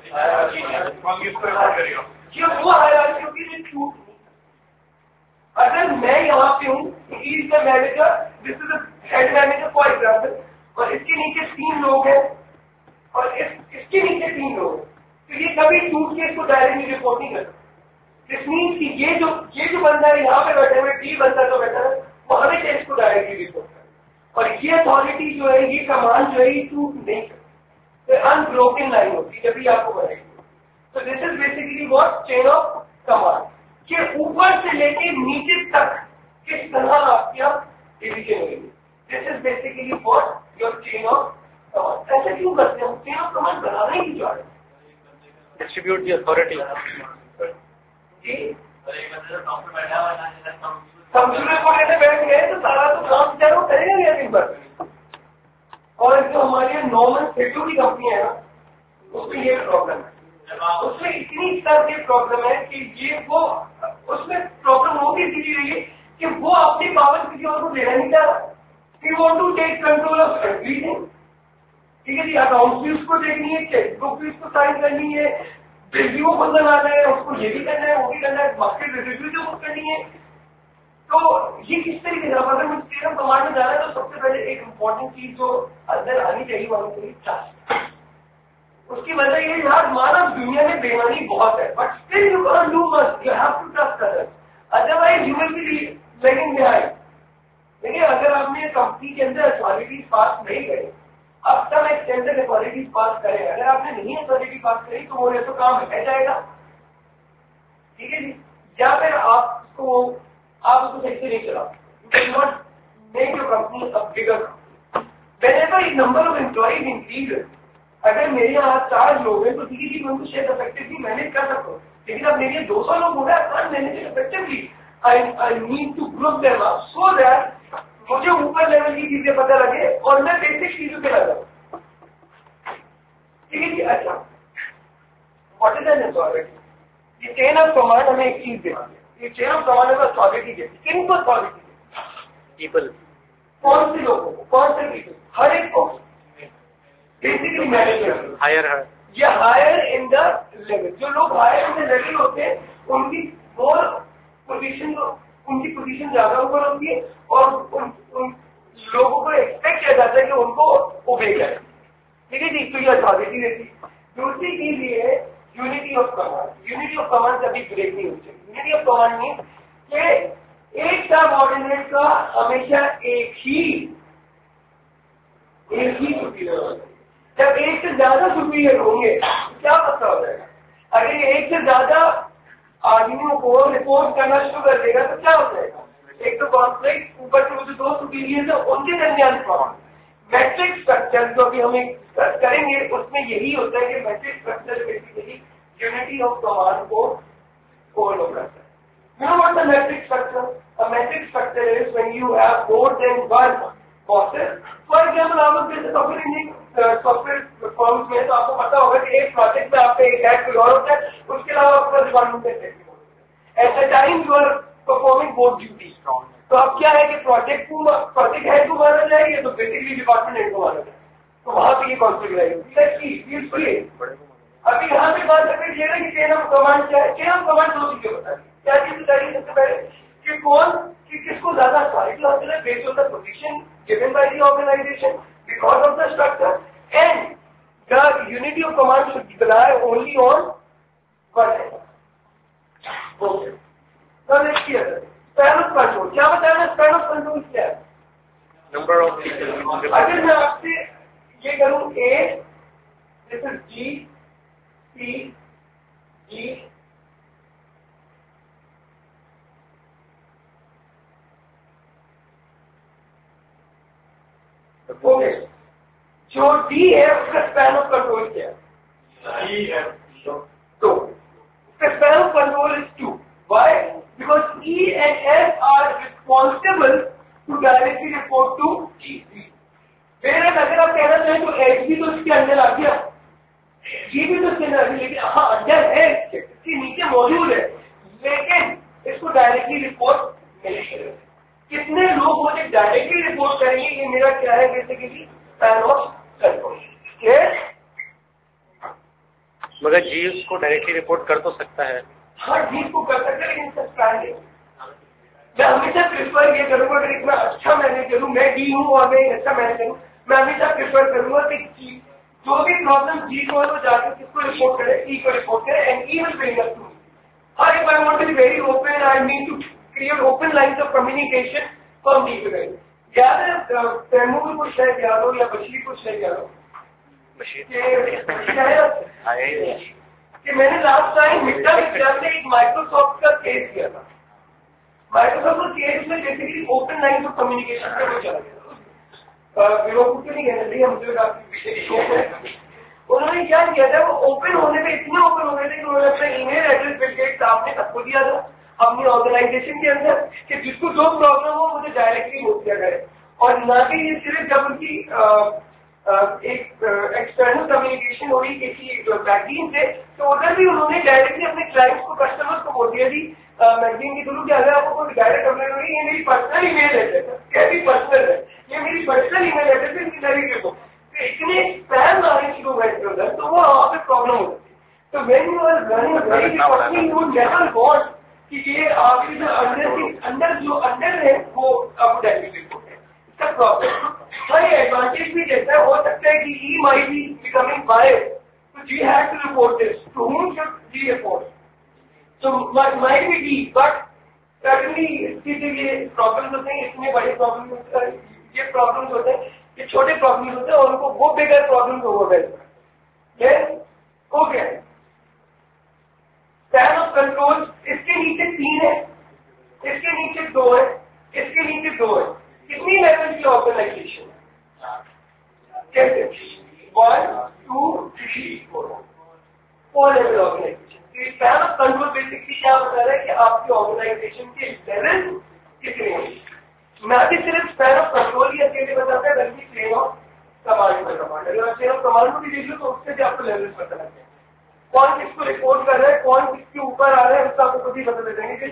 करेंगे। वो हायरार्की होती है जो छूट, अगर मैं यहाँ पे हूँ, he is the manager, this is the head manager for example, और इसके नीचे तीन लोग हैं और इस, इसके नीचे तीन लोग हैं, तो ये कभी टूट के इसको डायरेक्टली रिपोर्ट नहीं करता। दिस मीन्स कि ये जो ये जो बंदा है यहाँ पे बैठे हुए, डी बंदा जो बैठा है, वो हमेशा इसको डायरेक्टली रिपोर्ट करे, और ये अथॉरिटी जो है, ये कमांड जो है, ये टूट नहीं करती, अनब्रोकन लाइन होती है जब भी आपको बनेगी। तो this is basically what chain of command, के ऊपर से लेके नीचे तक किस तरह आपकी आप डिवीजन होगी। This is basically what your chain of command. ऐसे क्यों करते हैं? चेन ऑफ कमांड बनाना ही क्यों है? Distribute the authority. कंप्यूटर को लेकर बैठ गए तो सारा तो काम चाहे वो करेगा नहीं दिन भर। और जो हमारी नॉर्मल सेटू की कंपनी है ना, उसमें ये प्रॉब्लम है, उसमें इतनी स्तर की प्रॉब्लम है कि ये वो उसमें प्रॉब्लम होगी इसीलिए रही है कि वो अपनी पावर किसी और को देना नहीं चाह रहा। We want to take control of everything, ठीक है जी, अकाउंट भी उसको देखनी है, चेकबुक भी उसको साइन करनी है, रिव्यू बंधन आना है, उसको ये भी करना है, वो भी करना है, मार्केट रिव्यू जो बुक करनी है। तो ये किस तरीके से अगर मुझे चेन कमांड में जाना है तो सबसे पहले एक इम्पोर्टेंट चीज जो अंदर आनी चाहिए वालों के लिए ट्रस्ट। उसकी वजह ये यार मानव दुनिया में बेईमानी बहुत है, but still you can do must, you have to trust others, otherwise you will be lagging behind. देखिए अगर आपने कंपनी के अंदर अथॉरिटीज पास नहीं करे, अब सब एक्सटेंडेड अथॉरिटीज पास करें, अगर आपने नहीं अथॉरिटी पास करी तो वो तो काम रह जाएगा, ठीक है जी। या फिर आपको आप उसको सही से नहीं चलाओ, you can not make your company a bigger company. Whenever number of employees increase, अगर मेरे यहाँ चार लोग हैं तो ठीक है उनको शेयर इफेक्टिवली मैनेज कर सकता हूँ, लेकिन अब मेरे दो सौ लोग हो रहे हैं manage effectively, I I need to group them up so that मुझे ऊपर लेवल की चीजें पता लगे और मैं बेसिक चीजों पे लगा, ठीक है जी। अच्छा, व्हाट इज एन अथॉरिटी? ये चेन ऑफ कमांड हमें एक चीज देती है, ये चेन ऑफ कमांड में अथॉरिटी देती है। किनको अथॉरिटी देती है? पीपल। कौन से लोगों को? कौन से पीपल? हर एक को बेसिकली मैनेजर हायर है या हायर इन द लेवल। जो लोग हायर इन द लेवल होते हैं उनकी मोर पोजीशन, उनकी पोजीशन ज्यादा ऊपर होती है और उन, उन लोगों को एक्सपेक्ट किया जाता है कि उनको ओबे करें, ठीक है जी। तो ये अथॉरिटी देती है। दूसरी चीज ये है unity of command. Unity of command कभी ब्रेक नहीं होती। यूनिटी ऑफ कमांड में कि एक सबऑर्डिनेट का हमेशा एक ही एक ही सुपीरियर होगा। जब एक से ज्यादा सुपीरियर होंगे तो क्या पता हो जाएगा? अगर ये एक से ज्यादा आदमियों को रिपोर्ट करना शुरू कर देगा तो क्या हो जाएगा? एक तो कॉन्फ्लिक्ट, ऊपर से जो दो सुपीरियर है उनके दरमियान प्रॉब्लम। मैट्रिक्स स्ट्रक्चर जो अभी हम डिस्कस करेंगे उसमें यही होता है कि matrix structure basically unity of command को फॉलो करता है। You know what the metric structure? A metric structure is when you have more than one process. For example, आप लोग जैसे सॉफ्टवेयर इंजीनियरिंग सॉफ्टवेयर फर्म्स में तो आपको पता होगा कि एक प्रोजेक्ट में आपका एक हेड कोई और होता है, उसके अलावा आपका डिपार्टमेंट है। At the time you are performing both duties. तो अब क्या है कि प्रोजेक्ट को प्रोजेक्ट हेड को माना जाएगा तो बेसिकली डिपार्टमेंट हेड को माना जाएगा, तो वहां पे ये कॉन्फ्लिक्ट रहेगी। अभी यहाँ पे बात करते हैं कि चेन ऑफ कमांड क्या है। चेन ऑफ कमांड दो चीजें बताइए, क्या चीज बताइए? सबसे पहले कि कौन कि किसको ज्यादा अथॉरिटी हासिल है based on the position given by the organisation because of the structure, and the unity of command should rely only on one head. Okay, now let's see span of control. क्या बताया? स्पैन ऑफ कंट्रोल क्या है? Number of people. अगर मैं आपसे ये करूं A, this is G, C, G, okay, जो डी है उसका स्पैन ऑफ कंट्रोल क्या है? डी है तो उसका span of control is two. Why? Because E and S are responsible to directly report to G. फिर अगर आप कहना चाहें तो एच भी तो इसके अंदर आ गया, जी भी तो इसके अंदर आ गया, लेकिन हाँ अंदर है, इसके नीचे मौजूद है, लेकिन इसको डायरेक्टली रिपोर्ट नहीं करेगा। कितने लोग मुझे डायरेक्टली रिपोर्ट करेंगे? ये मेरा क्या है बेसिकली स्पैन ऑफ कंट्रोल। मगर जी उसको डायरेक्टली रिपोर्ट कर तो सकता है। हाँ, जी को कर सकते हैं, लेकिन इसका स्पैन नहीं। मैं हमेशा प्रिफर ये करूंगा अगर इतना अच्छा मैनेज करूँ, मैं डी हूँ और मैं अच्छा मैनेज करूँ, मैं हमेशा प्रिफर करूंगा कि जो भी प्रॉब्लम जी को है वो जाकर किसको रिपोर्ट करे? ई को रिपोर्ट करे, and E will bring us to me. और if I want to be very open, I need to create open lines of communication from D to D. याद तैमूर को शायद याद हो या बशीर को शायद याद हो कि मैंने लास्ट टाइम मिट्टा विज्ञान में एक माइक्रोसॉफ्ट का केस किया था। माइक्रोसॉफ्ट का केस में basically open lines of communication पे वो चला गया। बेवकूफ नहीं कहना चाहिए, मुझे काफी उन्होंने क्या किया था, वो ओपन होने पे इतने ओपन हो गए थे कि उन्होंने अपना ईमेल एड्रेस बिल गेट्स आपने सबको दिया था अपनी ऑर्गेनाइजेशन के अंदर कि जिसको जो प्रॉब्लम हो मुझे डायरेक्टली नोट किया करे। और ना कि ये सिर्फ जब उनकी एक एक्सटर्नल कम्युनिकेशन हो रही किसी मैगजीन से, तो उधर भी उन्होंने डायरेक्टली अपने क्लाइंट्स को, कस्टमर्स को बोल दिया थी मैगजीन के थ्रू कि अगर आपको कोई डायरेक्ट कंप्लेंट हो रही है, ये मेरी पर्सनल ईमेल एड्रेस है, ये भी पर्सनल है, ये मेरी पर्सनल ईमेल एड्रेस है, इनकी डायरेक्ट को इतने स्पैम आने शुरू हुए थे उधर, तो वो वहाँ पे प्रॉब्लम होती है। तो when you are running very company you never want कि ये आपकी जो अंडर की अंडर जो अंडर है वो अब डायबिटिक हो गए, इसका प्रॉब्लम भाई एडवांटेज भी देता है। हो सकता है कि E may be becoming by, तो G have to report this, to whom should G report, तो might be D, but certainly इसके लिए प्रॉब्लम होते हैं, इतने बड़े प्रॉब्लम होते हैं, ये प्रॉब्लम होते हैं, ये छोटे प्रॉब्लम होते हैं, और उनको वो बिगर प्रॉब्लम हो गए। देन हो गया स्पैन ऑफ कंट्रोल, इसके नीचे तीन है, इसके नीचे दो है, इसके नीचे दो है, कितनी लेवल की ऑर्गेनाइजेशन कैसे? One two three four, four level organisation. Span of control basically क्या बता रहा है कि आपकी ऑर्गेनाइजेशन के लेवल कितने हैं। ना कि सिर्फ स्पैन ऑफ कंट्रोल ही अकेले बताता है, बल्कि चेन ऑफ कमांड का कमांड, अगर चेन ऑफ कमांड को भी देख लो तो उससे भी आपको लेवल पता लगता है, कौन किसको रिपोर्ट कर रहा है, कौन किसके ऊपर आ रहा है, उसका आपको खुद ही पता लग जाएंगे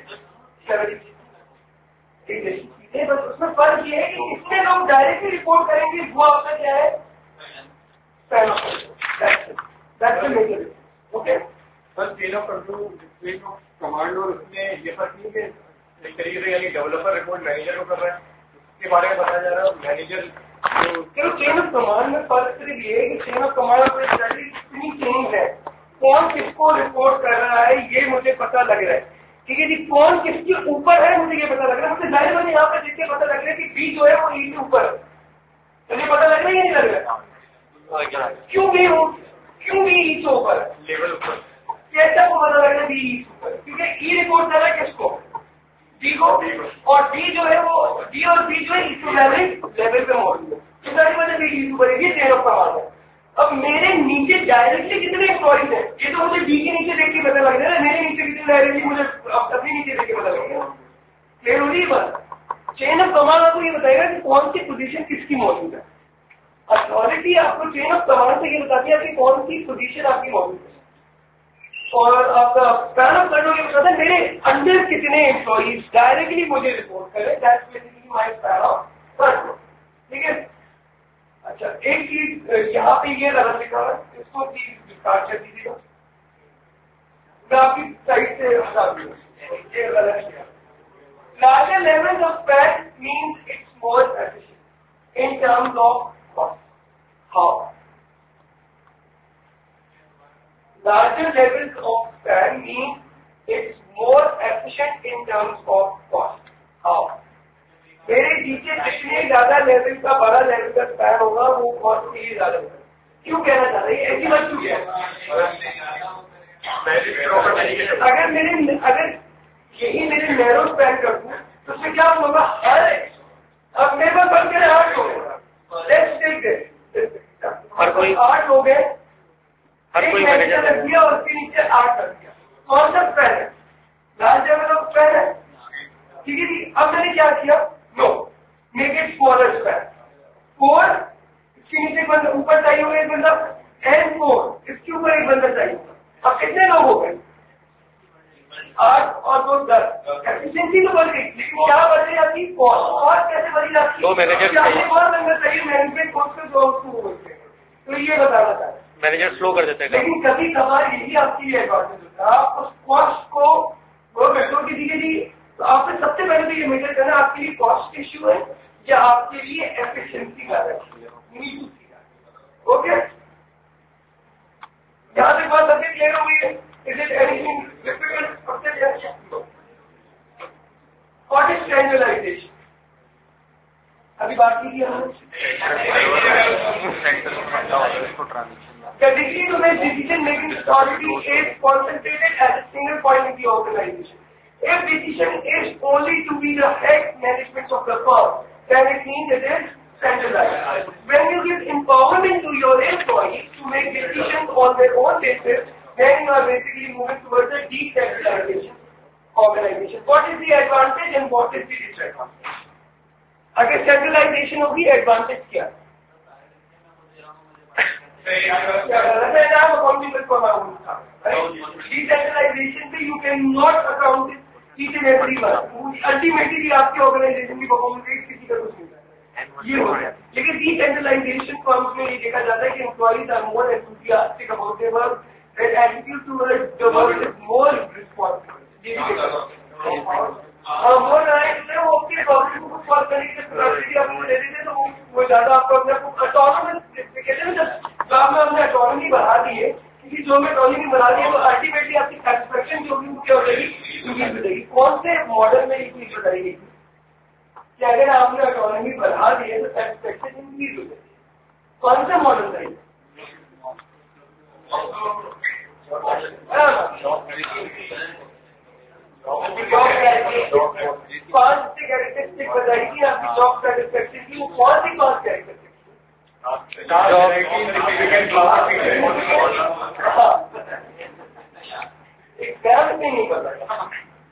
ठीक है। बस उसमें फर्क ये है कि कितने लोग डायरेक्टली रिपोर्ट करेंगे, वो आपका क्या है span of control. Okay, sir chain of control chain of command और उसमें ये फर्क नहीं है एक तरीके से, यानी डेवलपर रिपोर्ट मैनेजर को कर रहा है, उसके बारे में बताया जा रहा है मैनेजर तो चेन ऑफ कमांड में फर्क सिर्फ ये है कि चेन ऑफ कमांड पर कितनी चेंज है, कौन किसको रिपोर्ट कर रहा है ये मुझे पता लग रहा है, ठीक है जी, कौन किसके ऊपर है मुझे ये पता लग रहा है। मुझे जाहिर मुझे यहाँ पर देख के पता लग रहा है कि बी जो है वो ई के ऊपर है, तो ये पता लग रहा है या नहीं लग रहा है? क्यों बी हो, क्यों बी ई के ऊपर लेवल ऊपर, कैसे को पता लग रहा है बी ई के ऊपर? क्योंकि ई रिपोर्ट कर रहा है किसको, डी को, और डी जो है वो डी और बी जो है इक्विवेलेंट लेवल पे मौजूद है, तो जाहिर वजह बी ई ऊपर है, ये चेन ऑफ कमांड है। अब मेरे नीचे डायरेक्टली कितने एम्प्लॉइज हैं, ये तो मुझे डी के नीचे देख के पता लग रहा है, मेरे नीचे कितने डायरेक्टली मुझे अपने नीचे देख के पता लगेगा। क्लियर हो रही बात? चेन ऑफ कमांड आपको ये बताएगा कि कौन सी पोजीशन किसकी मौजूद है। अथॉरिटी आपको चेन ऑफ कमांड से ये बताती है कि कौन सी पोजीशन आपकी मौजूद है, और आपका स्पैन ऑफ कंट्रोल ये बताता है मेरे अंडर कितने एम्प्लॉइज डायरेक्टली मुझे रिपोर्ट करें, that's basically my span of control. ठीक है, अच्छा एक चीज यहाँ पे ये गलत लिखा है, इसको प्लीज विस्तार कर दीजिएगा, मैं आपकी साइड से हटा दूंगा, ये गलत किया। Larger levels of span means it's more efficient in terms of cost. How? Larger levels of span means it's more efficient in terms of cost. How? मेरे नीचे जितने ज्यादा लेवल का बड़ा लेवल का स्पैन होगा वो कॉस्ट के लिए ज्यादा होगा। क्यों कहना चाह रहे हैं ऐसी बात क्यों है? अगर मेरे अगर यही मेरे नैरो स्पैन कर दूं तो उसमें क्या होगा, हर अब मेरे पास बन के आठ लोग हर कोई आठ लोग हैं, हर कोई मैनेजर रख दिया और उसके नीचे आठ रख दिया, कौन सा स्पैन है? लार्ज लेवल ऑफ स्पैन है, ठीक है जी। अब मैंने क्या किया, no make it smaller span, four इसके नीचे बंदा ऊपर चाहिए होगा एक बंदा, एंड फोर इसके ऊपर एक बंदा चाहिए। अब कितने लोग हो गए, आठ और दो दस, एफिशिएंसी तो बढ़ गई, लेकिन क्या बढ़ रही आपकी कॉस्ट, और कैसे बढ़ी आपकी, दो मैनेजर चाहिए, और बंदा चाहिए मैनेजमेंट कॉस्ट को जो उसको बोलते हैं, तो ये बताना चाहते हैं मैनेजर स्लो कर देते हैं। लेकिन कभी कभार यही आपके लिए एडवांटेज होता है, आप उस कॉस्ट को वो मेट्रो की दी गई, तो आपने सबसे पहले तो ये मेजर करना आपके लिए कॉस्ट इश्यू है या आपके लिए एफिशिएंसी का इश्यू है। ओके, यहाँ तक बात सबसे क्लियर हो गई है। Is it anything difficult? What is standardisation? अभी बात कीजिए The degree to which decision making authority is concentrated at a single point in the organization. If decision is only to be the head management of the firm, then it means it is centralized. When you give empowerment to your employees to make decisions on their own basis, then you are basically moving towards a decentralization organization. What is the advantage and what is the disadvantage? अगर सेंट्रलाइजेशन होगी एडवांटेज क्या है? डिसेंट्रलाइजेशन पे you can not account each and every one, ultimately आपके ऑर्गेनाइजेशन की परफॉर्मेंस किसी का कुछ नहीं है, ये हो गया। लेकिन डिसेंट्रलाइजेशन फर्म्स में ये देखा जाता है कि employees are more enthusiastic about their work, their attitude towards the work is more responsible. ये भी देखा और वो नहीं वो अपनी प्रॉब्लम को सॉल्व करने के लिए आपको दे देते तो वो ज्यादा आपको अपने को ऑटोनॉमस कहते हैं ना, जब आपने अपने ऑटोनॉमी बढ़ा दी है, क्योंकि जो में ऑटोनॉमी बढ़ा दी है तो अल्टीमेटली आपकी सेटिस्फेक्शन जो भी क्या हो जाएगी, इंक्रीज हो जाएगी। कौन से मॉडल में ये चीज बताई गई कि अगर आपने ऑटोनॉमी बढ़ा दी है तो सेटिस्फेक्शन इंक्रीज हो जाएगी? कौन से मॉडल है? पांच से कैरेक्टरिस्टिक बताइए आपकी जॉब सेटिस्फेक्शन की, वो कौन सी पांच कैरेक्टरिस्टिक? एग्जाम में नहीं पता।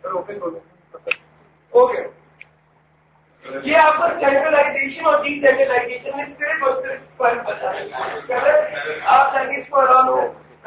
ओके, ये आपको सेंट्रलाइजेशन और डिसेंट्रलाइजेशन में सिर्फ और सिर्फ फर्क बता रहे। आप सर्विस को अराउंड हो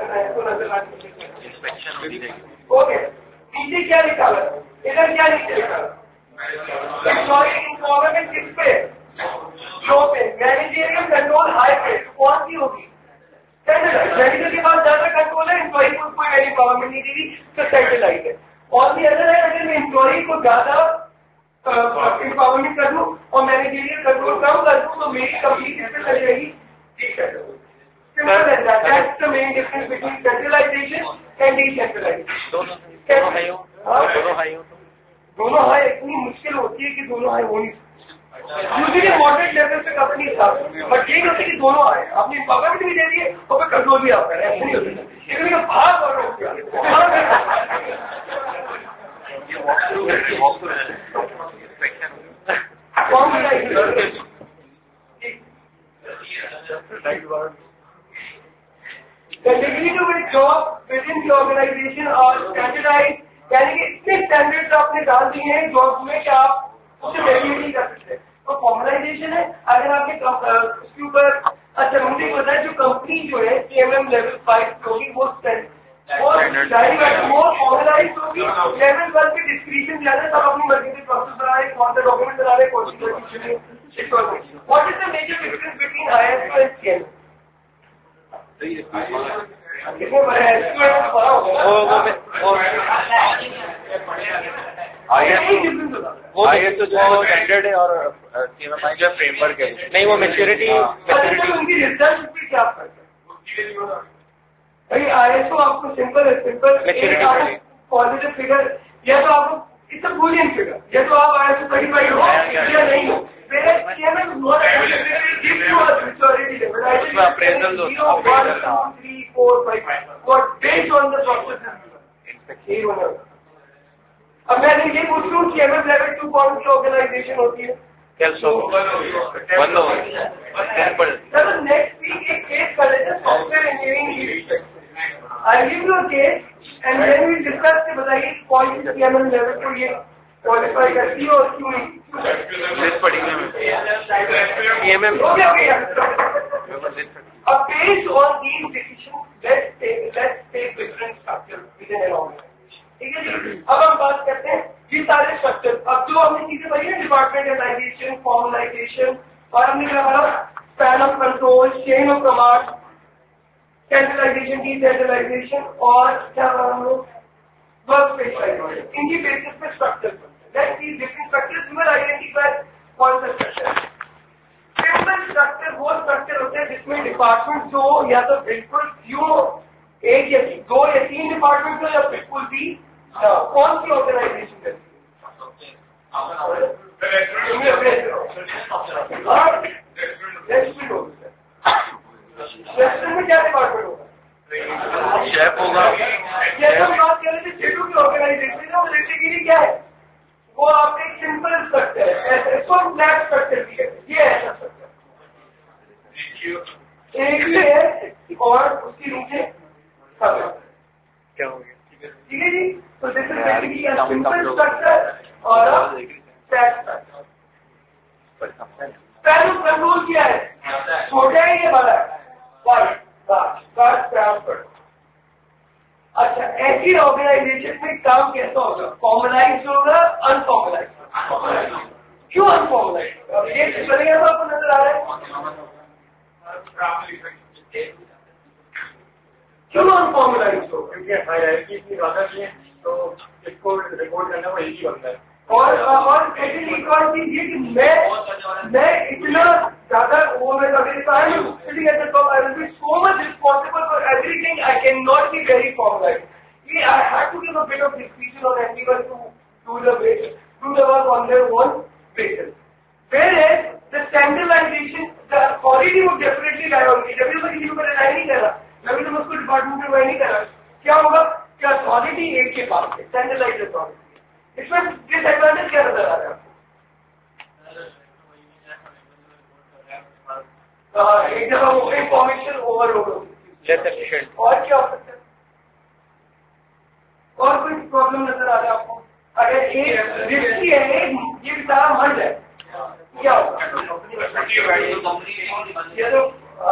ओके, नीचे क्या लिखा है, इधर क्या नीचे लिखा है? एम्प्लॉयमेंट किस पे? लो पे। मैनेजरियल कंट्रोल हाई पे, कौन सी होगी? मैनेजर के पास ज्यादा कंट्रोल है, एम्प्लॉय को कोई एम्पावरमेंट नहीं देगी तो सेंट्रलाइज है। और भी अदर है, अगर मैं एम्प्लॉय को ज्यादा एम्पावरमेंट कर दूं और मैनेजरियल कंट्रोल कम कर दूं तो मेरी कंपनी किस पे चली जाएगी? ठीक है, सिंपल है that. That's the main difference between centralisation and decentralisation. दोनों हाई हो, दोनों हाई हो, दोनों हाई इतनी मुश्किल होती है कि दोनों हाई होनी यूजली मॉडरेट लेवल पे कंपनी था, बट ये होती है कि दोनों आए, आपने एम्पावरमेंट भी दे दिए और फिर कंट्रोल भी आप करें, ऐसा नहीं होता। लेकिन बाहर The degree to which job within the organization are standardized, यानी कि इतने स्टैंडर्ड आपने डाल दिए हैं जॉब में कि आप उसे वेरिएट नहीं कर सकते। तो फॉर्मलाइजेशन है, अगर आपके उसके ऊपर अच्छा मुझे पता है जो कंपनी जो है सीएमएम लेवल फाइव होगी वो वो फॉर्मलाइज होगी। लेवल वन की डिस्क्रिप्शन ज्यादा सब अपनी मर्जी से प्रोसेस बना रहे, कौन सा डॉक्यूमेंट बना रहे, कौन सी what is the major difference between ISO and CMM? ISO जो स्टैंडर्ड है और सीएमएमआई जो फ्रेमवर्क है, नहीं वो मैच्योरिटी मैच्योरिटी उनकी रिसर्च भी क्या करता है? आईएसओ आपको सिंपल है, सिंपल पॉजिटिव फिगर या तो आपको इट्स अ बुलियन फिगर, या तो आप आईएसओ सर्टिफाइड हो या नहीं हो। अप्रेजल अब मैं ये पूछ लूँ कि एमएफ लेवल टू कौन सी ऑर्गेनाइजेशन होती है? नेक्स्ट वीक एक केस कर लेते हैं software engineering. I give you a case and then we discuss के बताइए कौन सी एमएफ लेवल को ये क्वालिफाई करती है और क्यों नहीं। अब based on these decisions, let's take let's take different structures within an organization. ठीक है जी। अब हम बात करते हैं ये सारे स्ट्रक्चर। अब जो हमने चीजें पढ़ी है डिपार्टमेंटलाइजेशन, फॉर्मलाइजेशन और हमने क्या पढ़ा span of control, chain of command, centralisation, decentralisation और क्या पढ़ा हम लोग वर्क स्पेशलाइजेशन। इनकी बेसिस पे structure Let's see different structures. You will identify कौन सा स्ट्रक्चर है। सिंपल स्ट्रक्चर वो स्ट्रक्चर होते हैं जिसमें डिपार्टमेंट जो या तो बिल्कुल क्यों एक या दो या तीन डिपार्टमेंट हो या बिल्कुल भी कौन सी ऑर्गेनाइजेशन करती है? में क्या डिपार्टमेंट होगा? शेफ होगा। जैसे हम बात कर रहे थे शेडू की ऑर्गेनाइजेशन है, वो बेसिकली क्या है? वो आपके सिंपल स्ट्रक्चर है, इसको फ्लैट स्ट्रक्चर भी है, ये ऐसा स्ट्रक्चर एक ही है और उसके नीचे क्या हो गया? ठीक है जी। तो this is basically a simple structure और a flat structure. Span of control क्या है? छोटा है ये बड़ा है? अच्छा, ऐसी ऑर्गेनाइजेशन में काम कैसा होगा? फॉर्मलाइज होगा, अनफॉर्मलाइज? क्यों अनफॉर्मलाइज? अब ये चलेगा तो आपको नजर आ रहा है क्यों अनफॉर्मलाइज हो? क्योंकि हायरार्की इतनी ज्यादा नहीं है तो इसको रिपोर्ट करना वो एक ही बनता है। और और सेकंड एक और चीज ये कि मैं मैं इतना ज्यादा वो मैं sitting at the top, I will be so much responsible for everything. I cannot be very formalized. Yeah, I have to give a bit of discretion on everyone to do the way, do the work on their own basis. Whereas the standardization, the authority would definitely lie on me. जब भी मैं किसी को पहले lie नहीं कर रहा, जब भी तो मैं उसको डिपार्टमेंट में lie नहीं कर रहा, क्या होगा? क्या अथॉरिटी एक के पास है, स्टैंडर्डाइज अथॉरिटी। इसमें डिसएडवांटेज क्या नजर आ रहा है आपको? एक जगह वो इंफॉर्मेशन ओवरलोड होगी और क्या हो सकता है? और कोई प्रॉब्लम नजर आ रहा है आपको? अगर एक रिस्की है, ये बेचारा मर जाए क्या होगा? ये तो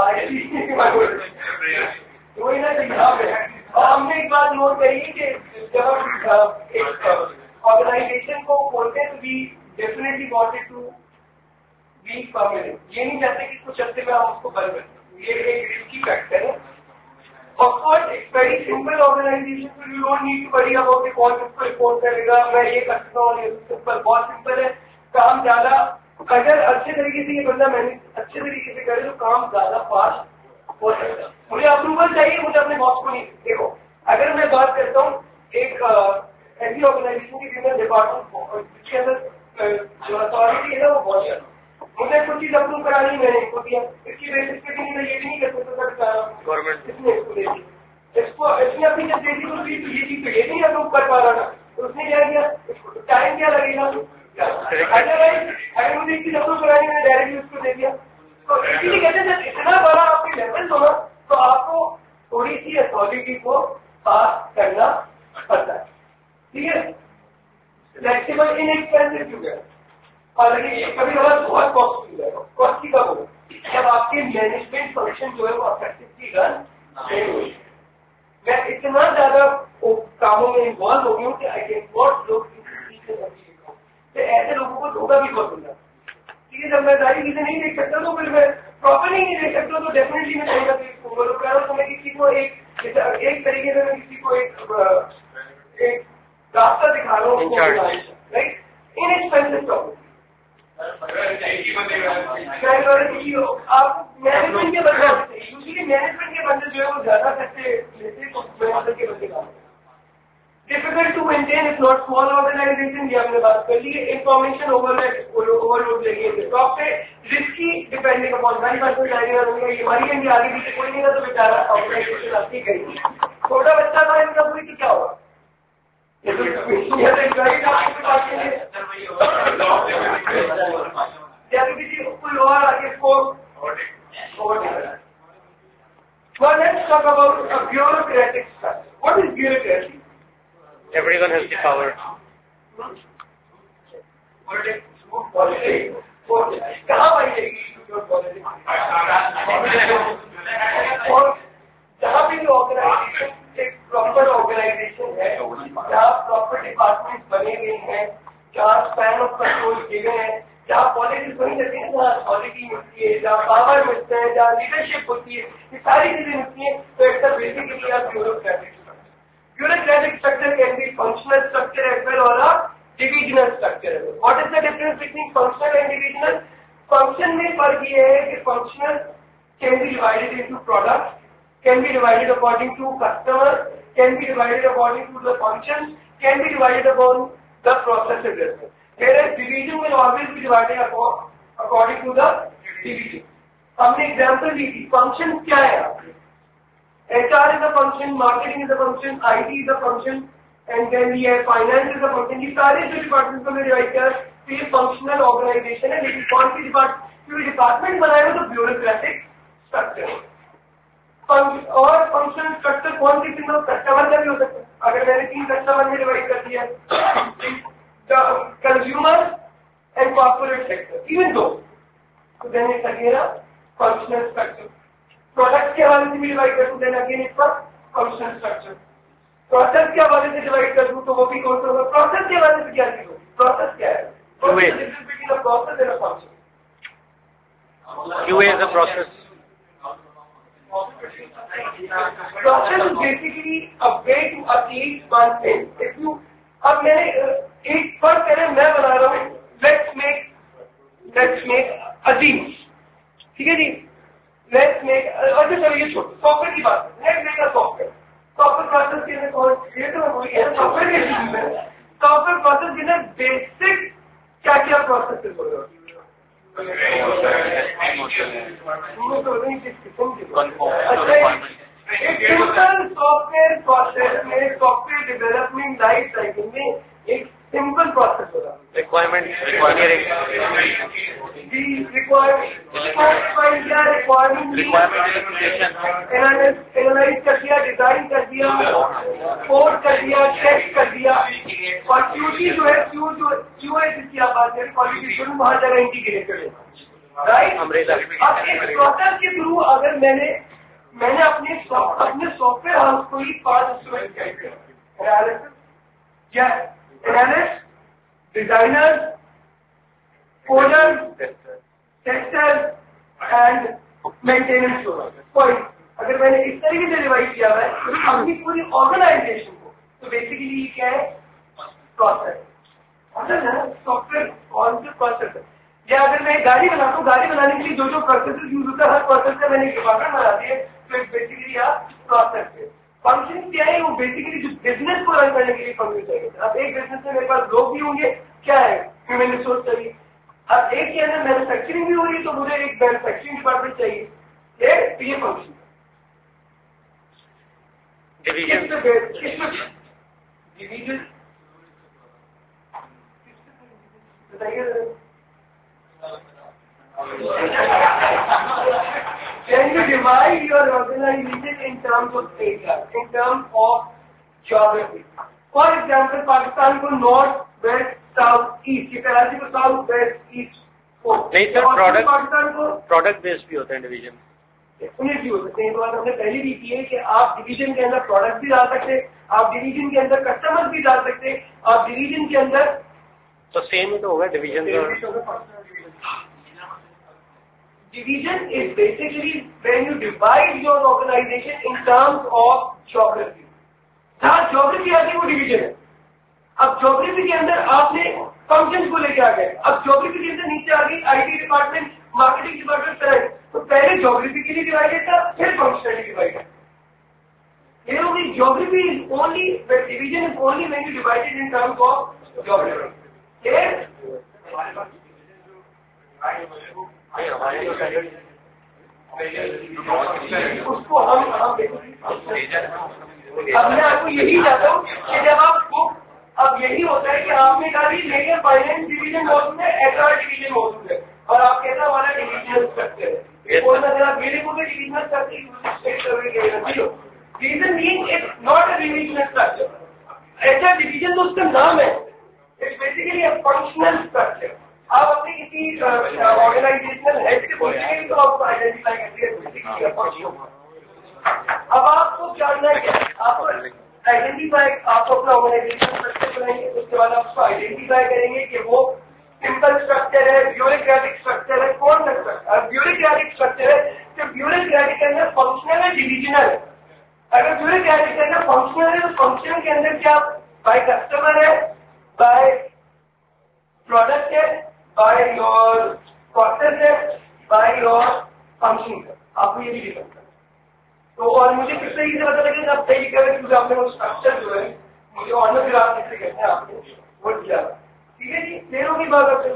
वही ना यहाँ पे और हमने एक बात नोट करी कि जब हम एक ऑर्गेनाइजेशन को खोलते हैं तो we definitely wanted to be permanent. ये नहीं चाहते कि कुछ हफ्ते में हम उसको बंद करें, ये एक रिस्की फैक्टर है। Of course, it's very simple organization, so you don't need to worry about it, कौन किसको रिपोर्ट करेगा, मैं ये कर सकता हूँ, ये सिंपल, बहुत सिंपल है, काम ज्यादा, अगर अच्छे तरीके से ये बंदा मैनेज अच्छे तरीके से करे तो काम ज्यादा फास्ट हो सकता है। मुझे अप्रूवल चाहिए, मुझे अपने बॉस को नहीं। देखो, अगर मैं बात करता हूँ एक ऐसी ऑर्गेनाइजेशन की जिसमें डिपार्टमेंट जिसके अंदर जो अथॉरिटी है ना वो बहुत ज्यादा, मुझे कुछ चीज अप्रूव करानी मैंने इसको दिया, इसकी बेसिस पे नहीं, मैं ये भी नहीं कर सकता गवर्नमेंट इसने इसको दे दी, इसको इसने अपनी जब दे दी तो ये चीज तो ये नहीं अप्रूव कर पा रहा था, तो उसने क्या किया, इसको टाइम क्या लगेगा? अदरवाइज अगर मुझे एक चीज अप्रूव करानी मैंने डायरेक्टली उसको दे दिया। तो इसीलिए कहते हैं जब इतना बड़ा आपके लेवल हो ना तो आपको थोड़ी सी अथॉरिटी को पास करना पड़ता है, ठीक है? फ्लेक्सिबल इनएक्सपेंसिव क्यों है? हालांकि कभी कभी बहुत कॉस्टली है, कॉस्टली कब होगा? जब आपके मैनेजमेंट फंक्शन जो है वो इफेक्टिवली रन नहीं हुई। मैं इतना ज्यादा कामों में इन्वॉल्व हो गया हूँ कि आई कैन नॉट लुक तो ऐसे लोगों को धोखा भी बहुत मिलता है। ठीक है, जब मैं सारी चीजें नहीं देख सकता तो फिर मैं प्रॉपर नहीं देख सकता तो डेफिनेटली मैं कहीं ना कहीं ओवरलुक कर रहा हूँ। तो मैं किसी को एक एक तरीके से मैं किसी को एक एक रास्ता दिखा रहा हूँ, राइट? इनएक्सपेंसिव टॉपिक आप मैनेजमेंट के बंदे यूजली मैनेजमेंट के बंदे जो है वो ज्यादा खर्चे लेते हैं तो मैनेजमेंट के बंदे काम difficult to maintain is not small organisation. ये हमने बात कर ली है। इन्फॉर्मेशन ओवरलोड ओवरलोड लेंगे टॉप पे रिस्की डिपेंडिंग अपॉन हमारी बात को जाएगा ये हमारी एंड आगे पीछे कोई नहीं था तो बेचारा ऑर्गेनाइजेशन आपकी करेगी। छोटा बच्चा था इनका कोई तो क्या होगा? जैसे किसी कोई और आगे इसको Well, let's talk about a bureaucratic structure. What is bureaucracy? Everyone has the power. कहाँ पाएगी और जहाँ भी ऑर्गेनाइजेशन एक प्रॉपर ऑर्गेनाइजेशन है, जहाँ प्रॉपर डिपार्टमेंट बने गए हैं, जहाँ स्पैन ऑफ कंट्रोल किए गए हैं, जहाँ पॉलिटिक्स बनी रहती है, जहाँ अथॉरिटी मिलती है, जहाँ पावर मिलता है, जहाँ लीडरशिप होती है, ये सारी चीजें मिलती हैं। तो एक तरह बेसिकली आप bureaucratic Bureaucratic structure can be functional structure as well or a divisional structure as well. What is the difference between functional and divisional? Function में फर्क ये है कि functional can be divided into products, can be divided according to customers, can be divided according to the functions, can be divided upon the processes as well. Whereas division will always be divided according to the division. हमने example दी थी, function क्या है आपके? H R is a function, marketing is a function, I T is a function, and then we have finance is a function. ये सारे जो डिपार्टमेंट को मैं डिवाइड किया तो ये फंक्शनल ऑर्गेनाइजेशन है। लेकिन कौन सी डिपार्टमेंट क्योंकि डिपार्टमेंट बनाए हो तो ब्यूरोक्रेटिक स्ट्रक्चर और फंक्शनल स्ट्रक्चर कौन सी किसी कस्टमर का भी हो सकता है। अगर मैंने तीन कस्टमर में डिवाइड कर दिया consumer and corporate sector, even though, तो then it's again a functional structure. Product के हवाले से भी डिवाइड कर दूं देन अगेन इसका फंक्शनल स्ट्रक्चर। प्रोसेस के हवाले से डिवाइड कर दूं तो वो भी कौन सा होगा? प्रोसेस के हवाले से क्या चीज होगी? प्रोसेस क्या है? way is the process? Process is basically a way to achieve one thing. If you, अब मैंने एक पर पहले मैं बना रहा हूँ, let's make let's make a jeans, ठीक है जी? Let's make, और जो चलो ये छोड़, सॉफ्टवेयर की बात है, let's make a software. Software process के अंदर कौन, ये तो मैं बोली है सॉफ्टवेयर के चीज में, सॉफ्टवेयर प्रोसेस के अंदर बेसिक क्या क्या प्रोसेस बोल रहे हो? सिंपल सॉफ्टवेयर प्रोसेस में, सॉफ्टवेयर डेवलपमेंट लाइफ साइकिल में एक सिंपल प्रोसेस हो रहा है. रिक्वायरमेंट एनालाइज कर दिया, डिजाइन कर दिया, कोड कर दिया, टेस्ट कर दिया, और क्यूटी जो है क्यू जो क्यू है जिसकी आप बात करें क्वालिटी शुरू हर जगह इंटीग्रेटेड है, राइट? अब इस प्रोसेस के थ्रू अगर मैंने मैंने अपने अपने सॉफ्टवेयर हाउस को ही पांच इंस्ट्रूमेंट क्या analyst, designer, coder, tester and maintenance point. अगर मैंने इस तरीके से डिवाइड किया है तो अपनी पूरी ऑर्गेनाइजेशन को, तो बेसिकली क्या है प्रोसेस, सॉफ्टवेयर कौन से प्रोसेस है. या अगर मैं गाड़ी बनाता हूँ, गाड़ी बनाने के लिए जो जो प्रोसेस यूज होता है हर प्रोसेस का मैंने डिपार्टमेंट बना दिए, तो एक बेसिकली आप प्रोसेस है. फंक्शन क्या है, वो बेसिकली जो बिजनेस को रन करने के लिए फंक्शन चाहिए. अब एक बिजनेस में मेरे पास लोग भी होंगे, क्या है ह्यूमन रिसोर्स चाहिए. अब एक के अंदर मैन्युफैक्चरिंग भी हो रही है तो मुझे एक मैन्युफैक्चरिंग डिपार्टमेंट चाहिए. ये ये फंक्शन डिवीजन डिवीजन बताइए. Can you divide your organization in terms of area, in terms of geography? For example, Pakistan को north, west, south, east, ये कराची को south, west, east, नहीं सर, प्रोडक्ट पाकिस्तान को प्रोडक्ट बेस्ड भी होता है डिवीजन. उन्हें भी हो सकते हैं. तो हमने पहले भी की है कि आप डिवीजन के अंदर प्रोडक्ट भी डाल सकते हैं, आप डिवीजन के अंदर कस्टमर भी डाल सकते हैं, आप डिवीजन के अंदर तो सेम ही तो होगा division. Division is basically when you divide your organization in terms of geography. जहाँ geography आती है वो division है. अब geography के अंदर आपने functions को लेके आ गए. अब geography के अंदर नीचे आ गई IT department, marketing department, current. तो पहले geography के लिए डिवाइडेड था, फिर functionally डिवाइडेड. ये होगी geography is only when division is only when you divide it in terms of geography. Yes? उसको हम हम अब मैं आपको यही चाहता हूँ कि जब आप बुक, अब यही होता है कि आपने कहा कि मेरे फाइनेंस डिवीजन मौजूद है, एचआर डिवीजन मौजूद है, और आप कहते हैं हमारा डिविजनल स्ट्रक्चर है. बोलना जरा मेरे को भी divisional structure region mean it's not a divisional structure. HR division तो उसका नाम है, it's basically a functional structure. आप अपने किसी ऑर्गेनाइजेशनल हेड से पूछेंगे तो आपको आइडेंटिफाई करेंगे. अब आपको जानना है, आपको आइडेंटिफाई, आपको अपना ऑर्गेनाइजेशन स्ट्रक्चर बनाएंगे, उसके बाद आप उसको आइडेंटिफाई करेंगे कि वो सिंपल स्ट्रक्चर है, ब्यूरोक्रेटिक स्ट्रक्चर है, कौन सा स्ट्रक्चर. ब्यूरोक्रेटिक स्ट्रक्चर है तो ब्यूरोक्रेटिक के अंदर फंक्शनल है, डिविजनल है. अगर ब्यूरोक्रेटिक के अंदर फंक्शनल है तो फंक्शन के अंदर क्या बाय कस्टमर है, बाय प्रोडक्ट है, by your processes, by your functions. आपको ये भी लिख सकते हैं. तो और मुझे किस तरीके से पता लगेगा आप सही करें, क्योंकि आपने वो स्ट्रक्चर जो है मुझे ऑनर ग्राफ जिसे कहते हैं आपने वो किया. ठीक है जी, प्लेनों की बात करते हैं.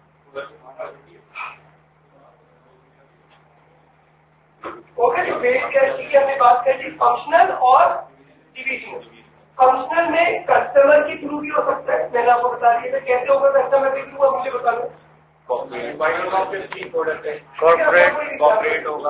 ओके, तो बेस कैसे की हमने बात कर ली, फंक्शनल और डिविजनल. फंक्शनल में कस्टमर के थ्रू भी हो सकता है, मैंने आपको बता दिया था कैसे होगा कस्टमर के थ्रू. आप मुझे बता दो. कॉर्पोरेट कॉर्पोरेट होगा.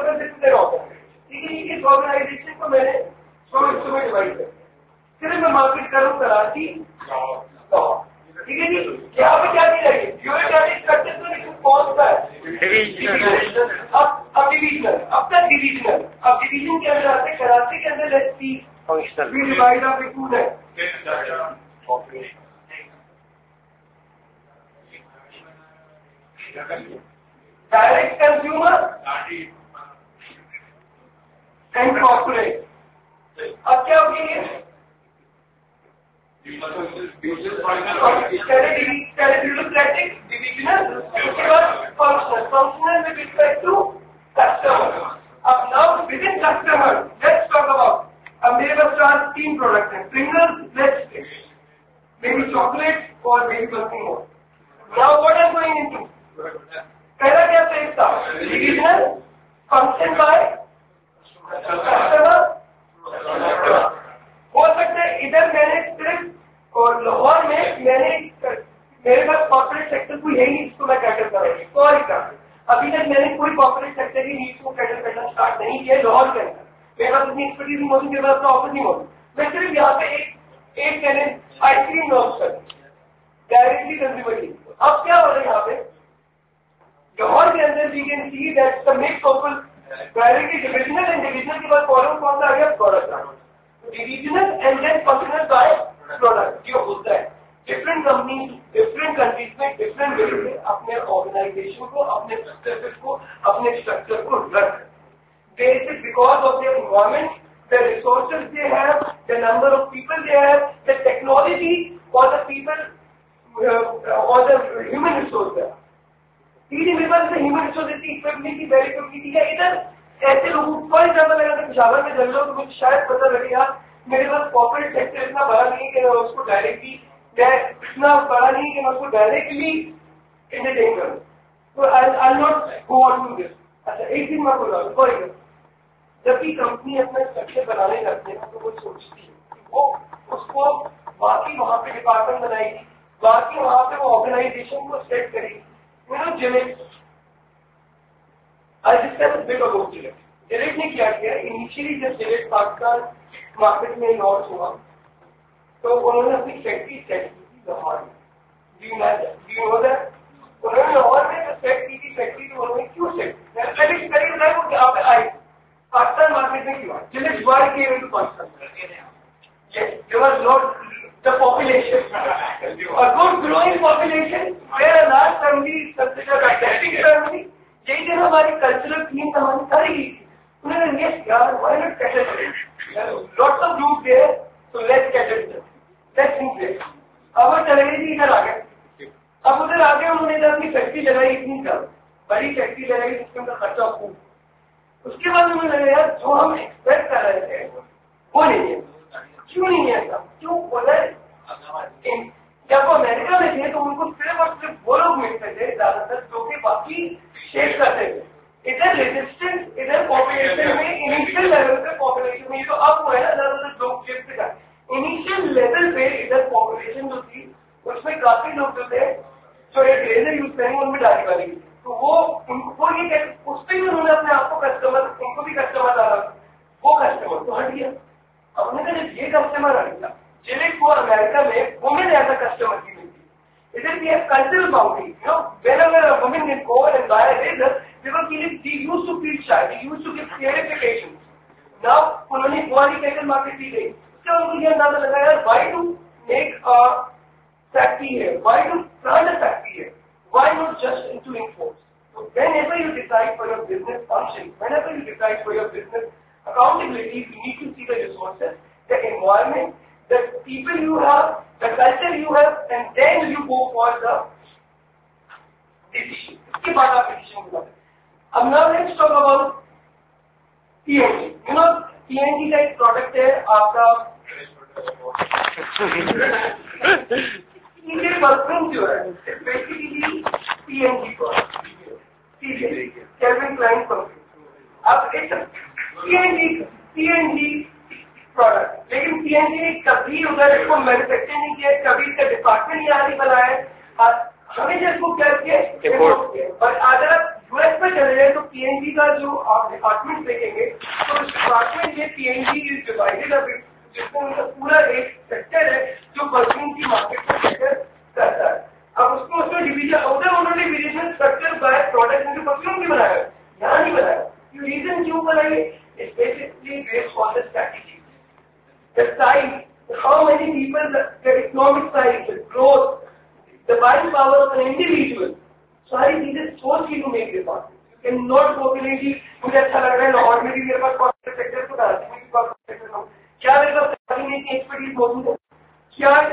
इस ऑर्गेनाइजेशन को मैंने सौ हिस्सों में डिवाइड कर, सिर्फ मैं मार्केट करूँ कराची सौ. ठीक है जी, यहाँ पे क्या चीज है, ब्यूरोक्रेटिक स्ट्रक्चर तो नहीं, कौन सा है डिविजनल. अब अब डिविजनल, अब तक डिविजनल. अब डिवीजन के अंदर आते कराची के अंदर let's see functional. We divide up into that. Direct direct consumer and corporate. अब क्या होगी ये? Bureaucratic, divisional, functional, functional with respect to customer. अब now within customer, let's talk about. अब मेरे पास चार तीन प्रोडक्ट हैं. Pringles, let's say, maybe chocolate or maybe something more. Now what I'm going into? पहला क्या फेज था? Divisional, function by customer. हो सकता है इधर मैंने सिर्फ और लाहौर में मैंने मेरे पास कॉर्पोरेट सेक्टर कोई है नहीं जिसको मैं कैटर कर रही हूँ. सॉरी का अभी तक मैंने कोई कॉर्पोरेट सेक्टर की नीड्स को कैटर करना स्टार्ट नहीं किया लाहौर के अंदर. मेरे पास इतनी एक्सपर्टीज नहीं मौजूद, मेरे पास अपना ऑफिस नहीं मौजूद. मैं सिर्फ यहाँ पे एक एक मैंने आइसक्रीम लॉन्च कर डायरेक्टली कंज्यूमर की. अब क्या हो रहा है यहाँ पे लाहौर के अंदर we can see that the mix of directly divisional and divisional के बाद फॉरन कौन सा आ गया? Product. Divisional and then functional by product. जो होता है डिफरेंट कंपनी डिफरेंट कंट्रीज में डिफरेंट वे में अपने ऑर्गेनाइजेशन को अपने प्रोसेसेस को अपने स्ट्रक्चर को रख basic because of their environment, the resources they have, the number of people they have, the technology और द पीपल और द ह्यूमन रिसोर्स है. तीन मेरे पास ह्यूमन रिसोर्सेज की इक्विपमेंट की वेरी क्विकली है. इधर ऐसे लोगों फॉर एग्जाम्पल अगर पिशावर में चल रहा हूँ तो मुझे शायद पता लगेगा मेरे पास कॉर्पोरेट सेक्टर इतना बड़ा नहीं है कि मैं उसको डायरेक्टली मैं इतना बड़ा नहीं है कि मैं उसको डायरेक्टली इंटरटेन करूँ. तो I I not go on to this. अच्छा एक दिन मैं बोल रहा हूँ फॉर एग्जाम्पल जबकि कंपनी अपना स्ट्रक्चर बनाने लगती है तो वो सोचती है कि वो उसको बाकी वहाँ पे डिपार्टमेंट बनाएगी, बाकी वहाँ पे वो ऑर्गेनाइजेशन को सेट करेगी. You know Gillette I discuss bit about Gillette. Gillette ने क्या किया इनिशियली जब जिलेट पाकिस्तान मार्केट में लॉन्च हुआ तो उन्होंने अपनी फैक्ट्री सेट की थी लाहौर में. उन्होंने लाहौर में जो सेट की थी फैक्ट्री तो उन्होंने क्यों सेट की करीब है वो यहाँ पे आए पाकिस्तान मार्केट में क्यों आए? Gillette why came into Pakistan. There was not the population, a good growing population where a large family is considered a big family. यही दिन हमारी कल्चरल थीम हमारी सारी की थी. उन्होंने yes यार why not cater it? Lots of group there, so let's cater it. Let's think there. अब वो चले गए इधर आ गए. अब उधर आगे उन्होंने इधर अपनी फैक्ट्री लगाई इतनी कम बड़ी फैक्ट्री लगाई जिसमें उनका खर्चा खूब. उसके बाद उन्होंने लगा यार जो हम एक्सपेक्ट कर रहे थे वो नहीं है. क्यों नहीं है ऐसा? क्यों बोला? जब वो अमेरिका में थे तो उनको सिर्फ और सिर्फ वो लोग मिलते थे ज्यादातर जो कि बाकी शेयर करते थे. इधर रेजिस्टेंस इधर पॉपुलेशन में इनिशियल लेवल पे पॉपुलेशन में तो अब हुआ है ना ज्यादातर लोग शिफ्ट का इनिशियल लेवल पे इधर पॉपुलेशन जो थी उसमें काफी लोग जो थे जो एक रेजर यूज करेंगे उनमें डाली वाली तो वो उनको ये कहते उस पर भी उन्होंने अपने आप को कस्टमर उनको भी कस्टमर डाला वो कस्टमर तो हट गया. अब उन्होंने जब ये कस्टमर हट गया जिलेट को अमेरिका में वुमेन एज अ कस्टमर की मिलती. इधर भी एक cultural boundary you know whenever a woman can go and buy a razor because they used to feel shy, they used to give clarifications. Now उन्होंने वाली कैटल मार्केट दी गई उसका उनको ये अंदाजा लगा यार why to make a factory here, why to plant a factory here, why not just into imports? So whenever you decide for your business function, whenever you decide for your business accountability, you need to see the resources, the environment, the people you have, the culture you have, and then you go for the decision. इसके बाद आप decision बनाते. अब now let's talk about P N G. You know P N G का एक product है आपका ये परफ्यूम जो है basically P N G product. Calvin Klein perfume. अब इस P N G P N G product लेकिन P N G ने कभी उधर इसको मैन्युफैक्चर नहीं किया, कभी इसका डिपार्टमेंट यहाँ नहीं बनाया, हमेशा इसको क्या किया और अगर आप यूएस में चले जाए तो P N G का जो आप डिपार्टमेंट देखेंगे तो इस डिपार्टमेंट में P N G is divided अभी जिसमें उनका पूरा एक सेक्टर है जो परफ्यूम की मार्केट को सेक्टर करता है. अब उसको उसमें डिवीजन उधर उन्होंने डिविजन स्ट्रक्चर बाय प्रोडक्ट में परफ्यूम भी बनाया, यहाँ नहीं बनाया. रीजन क्यों बनाइए? It's basically based on the strategy, the size, how many people, the, the economic size, the growth, the buying power of an individual. सारी चीजें सोच के मेक डिपार्टमेंट कि नोट को नहीं जी मुझे अच्छा लग रहा है लाहौर में भी मेरे पास कॉर्पोरेट सेक्टर को डाल क्या मेरे पास एक्सपर्टीज मौजूद है क्या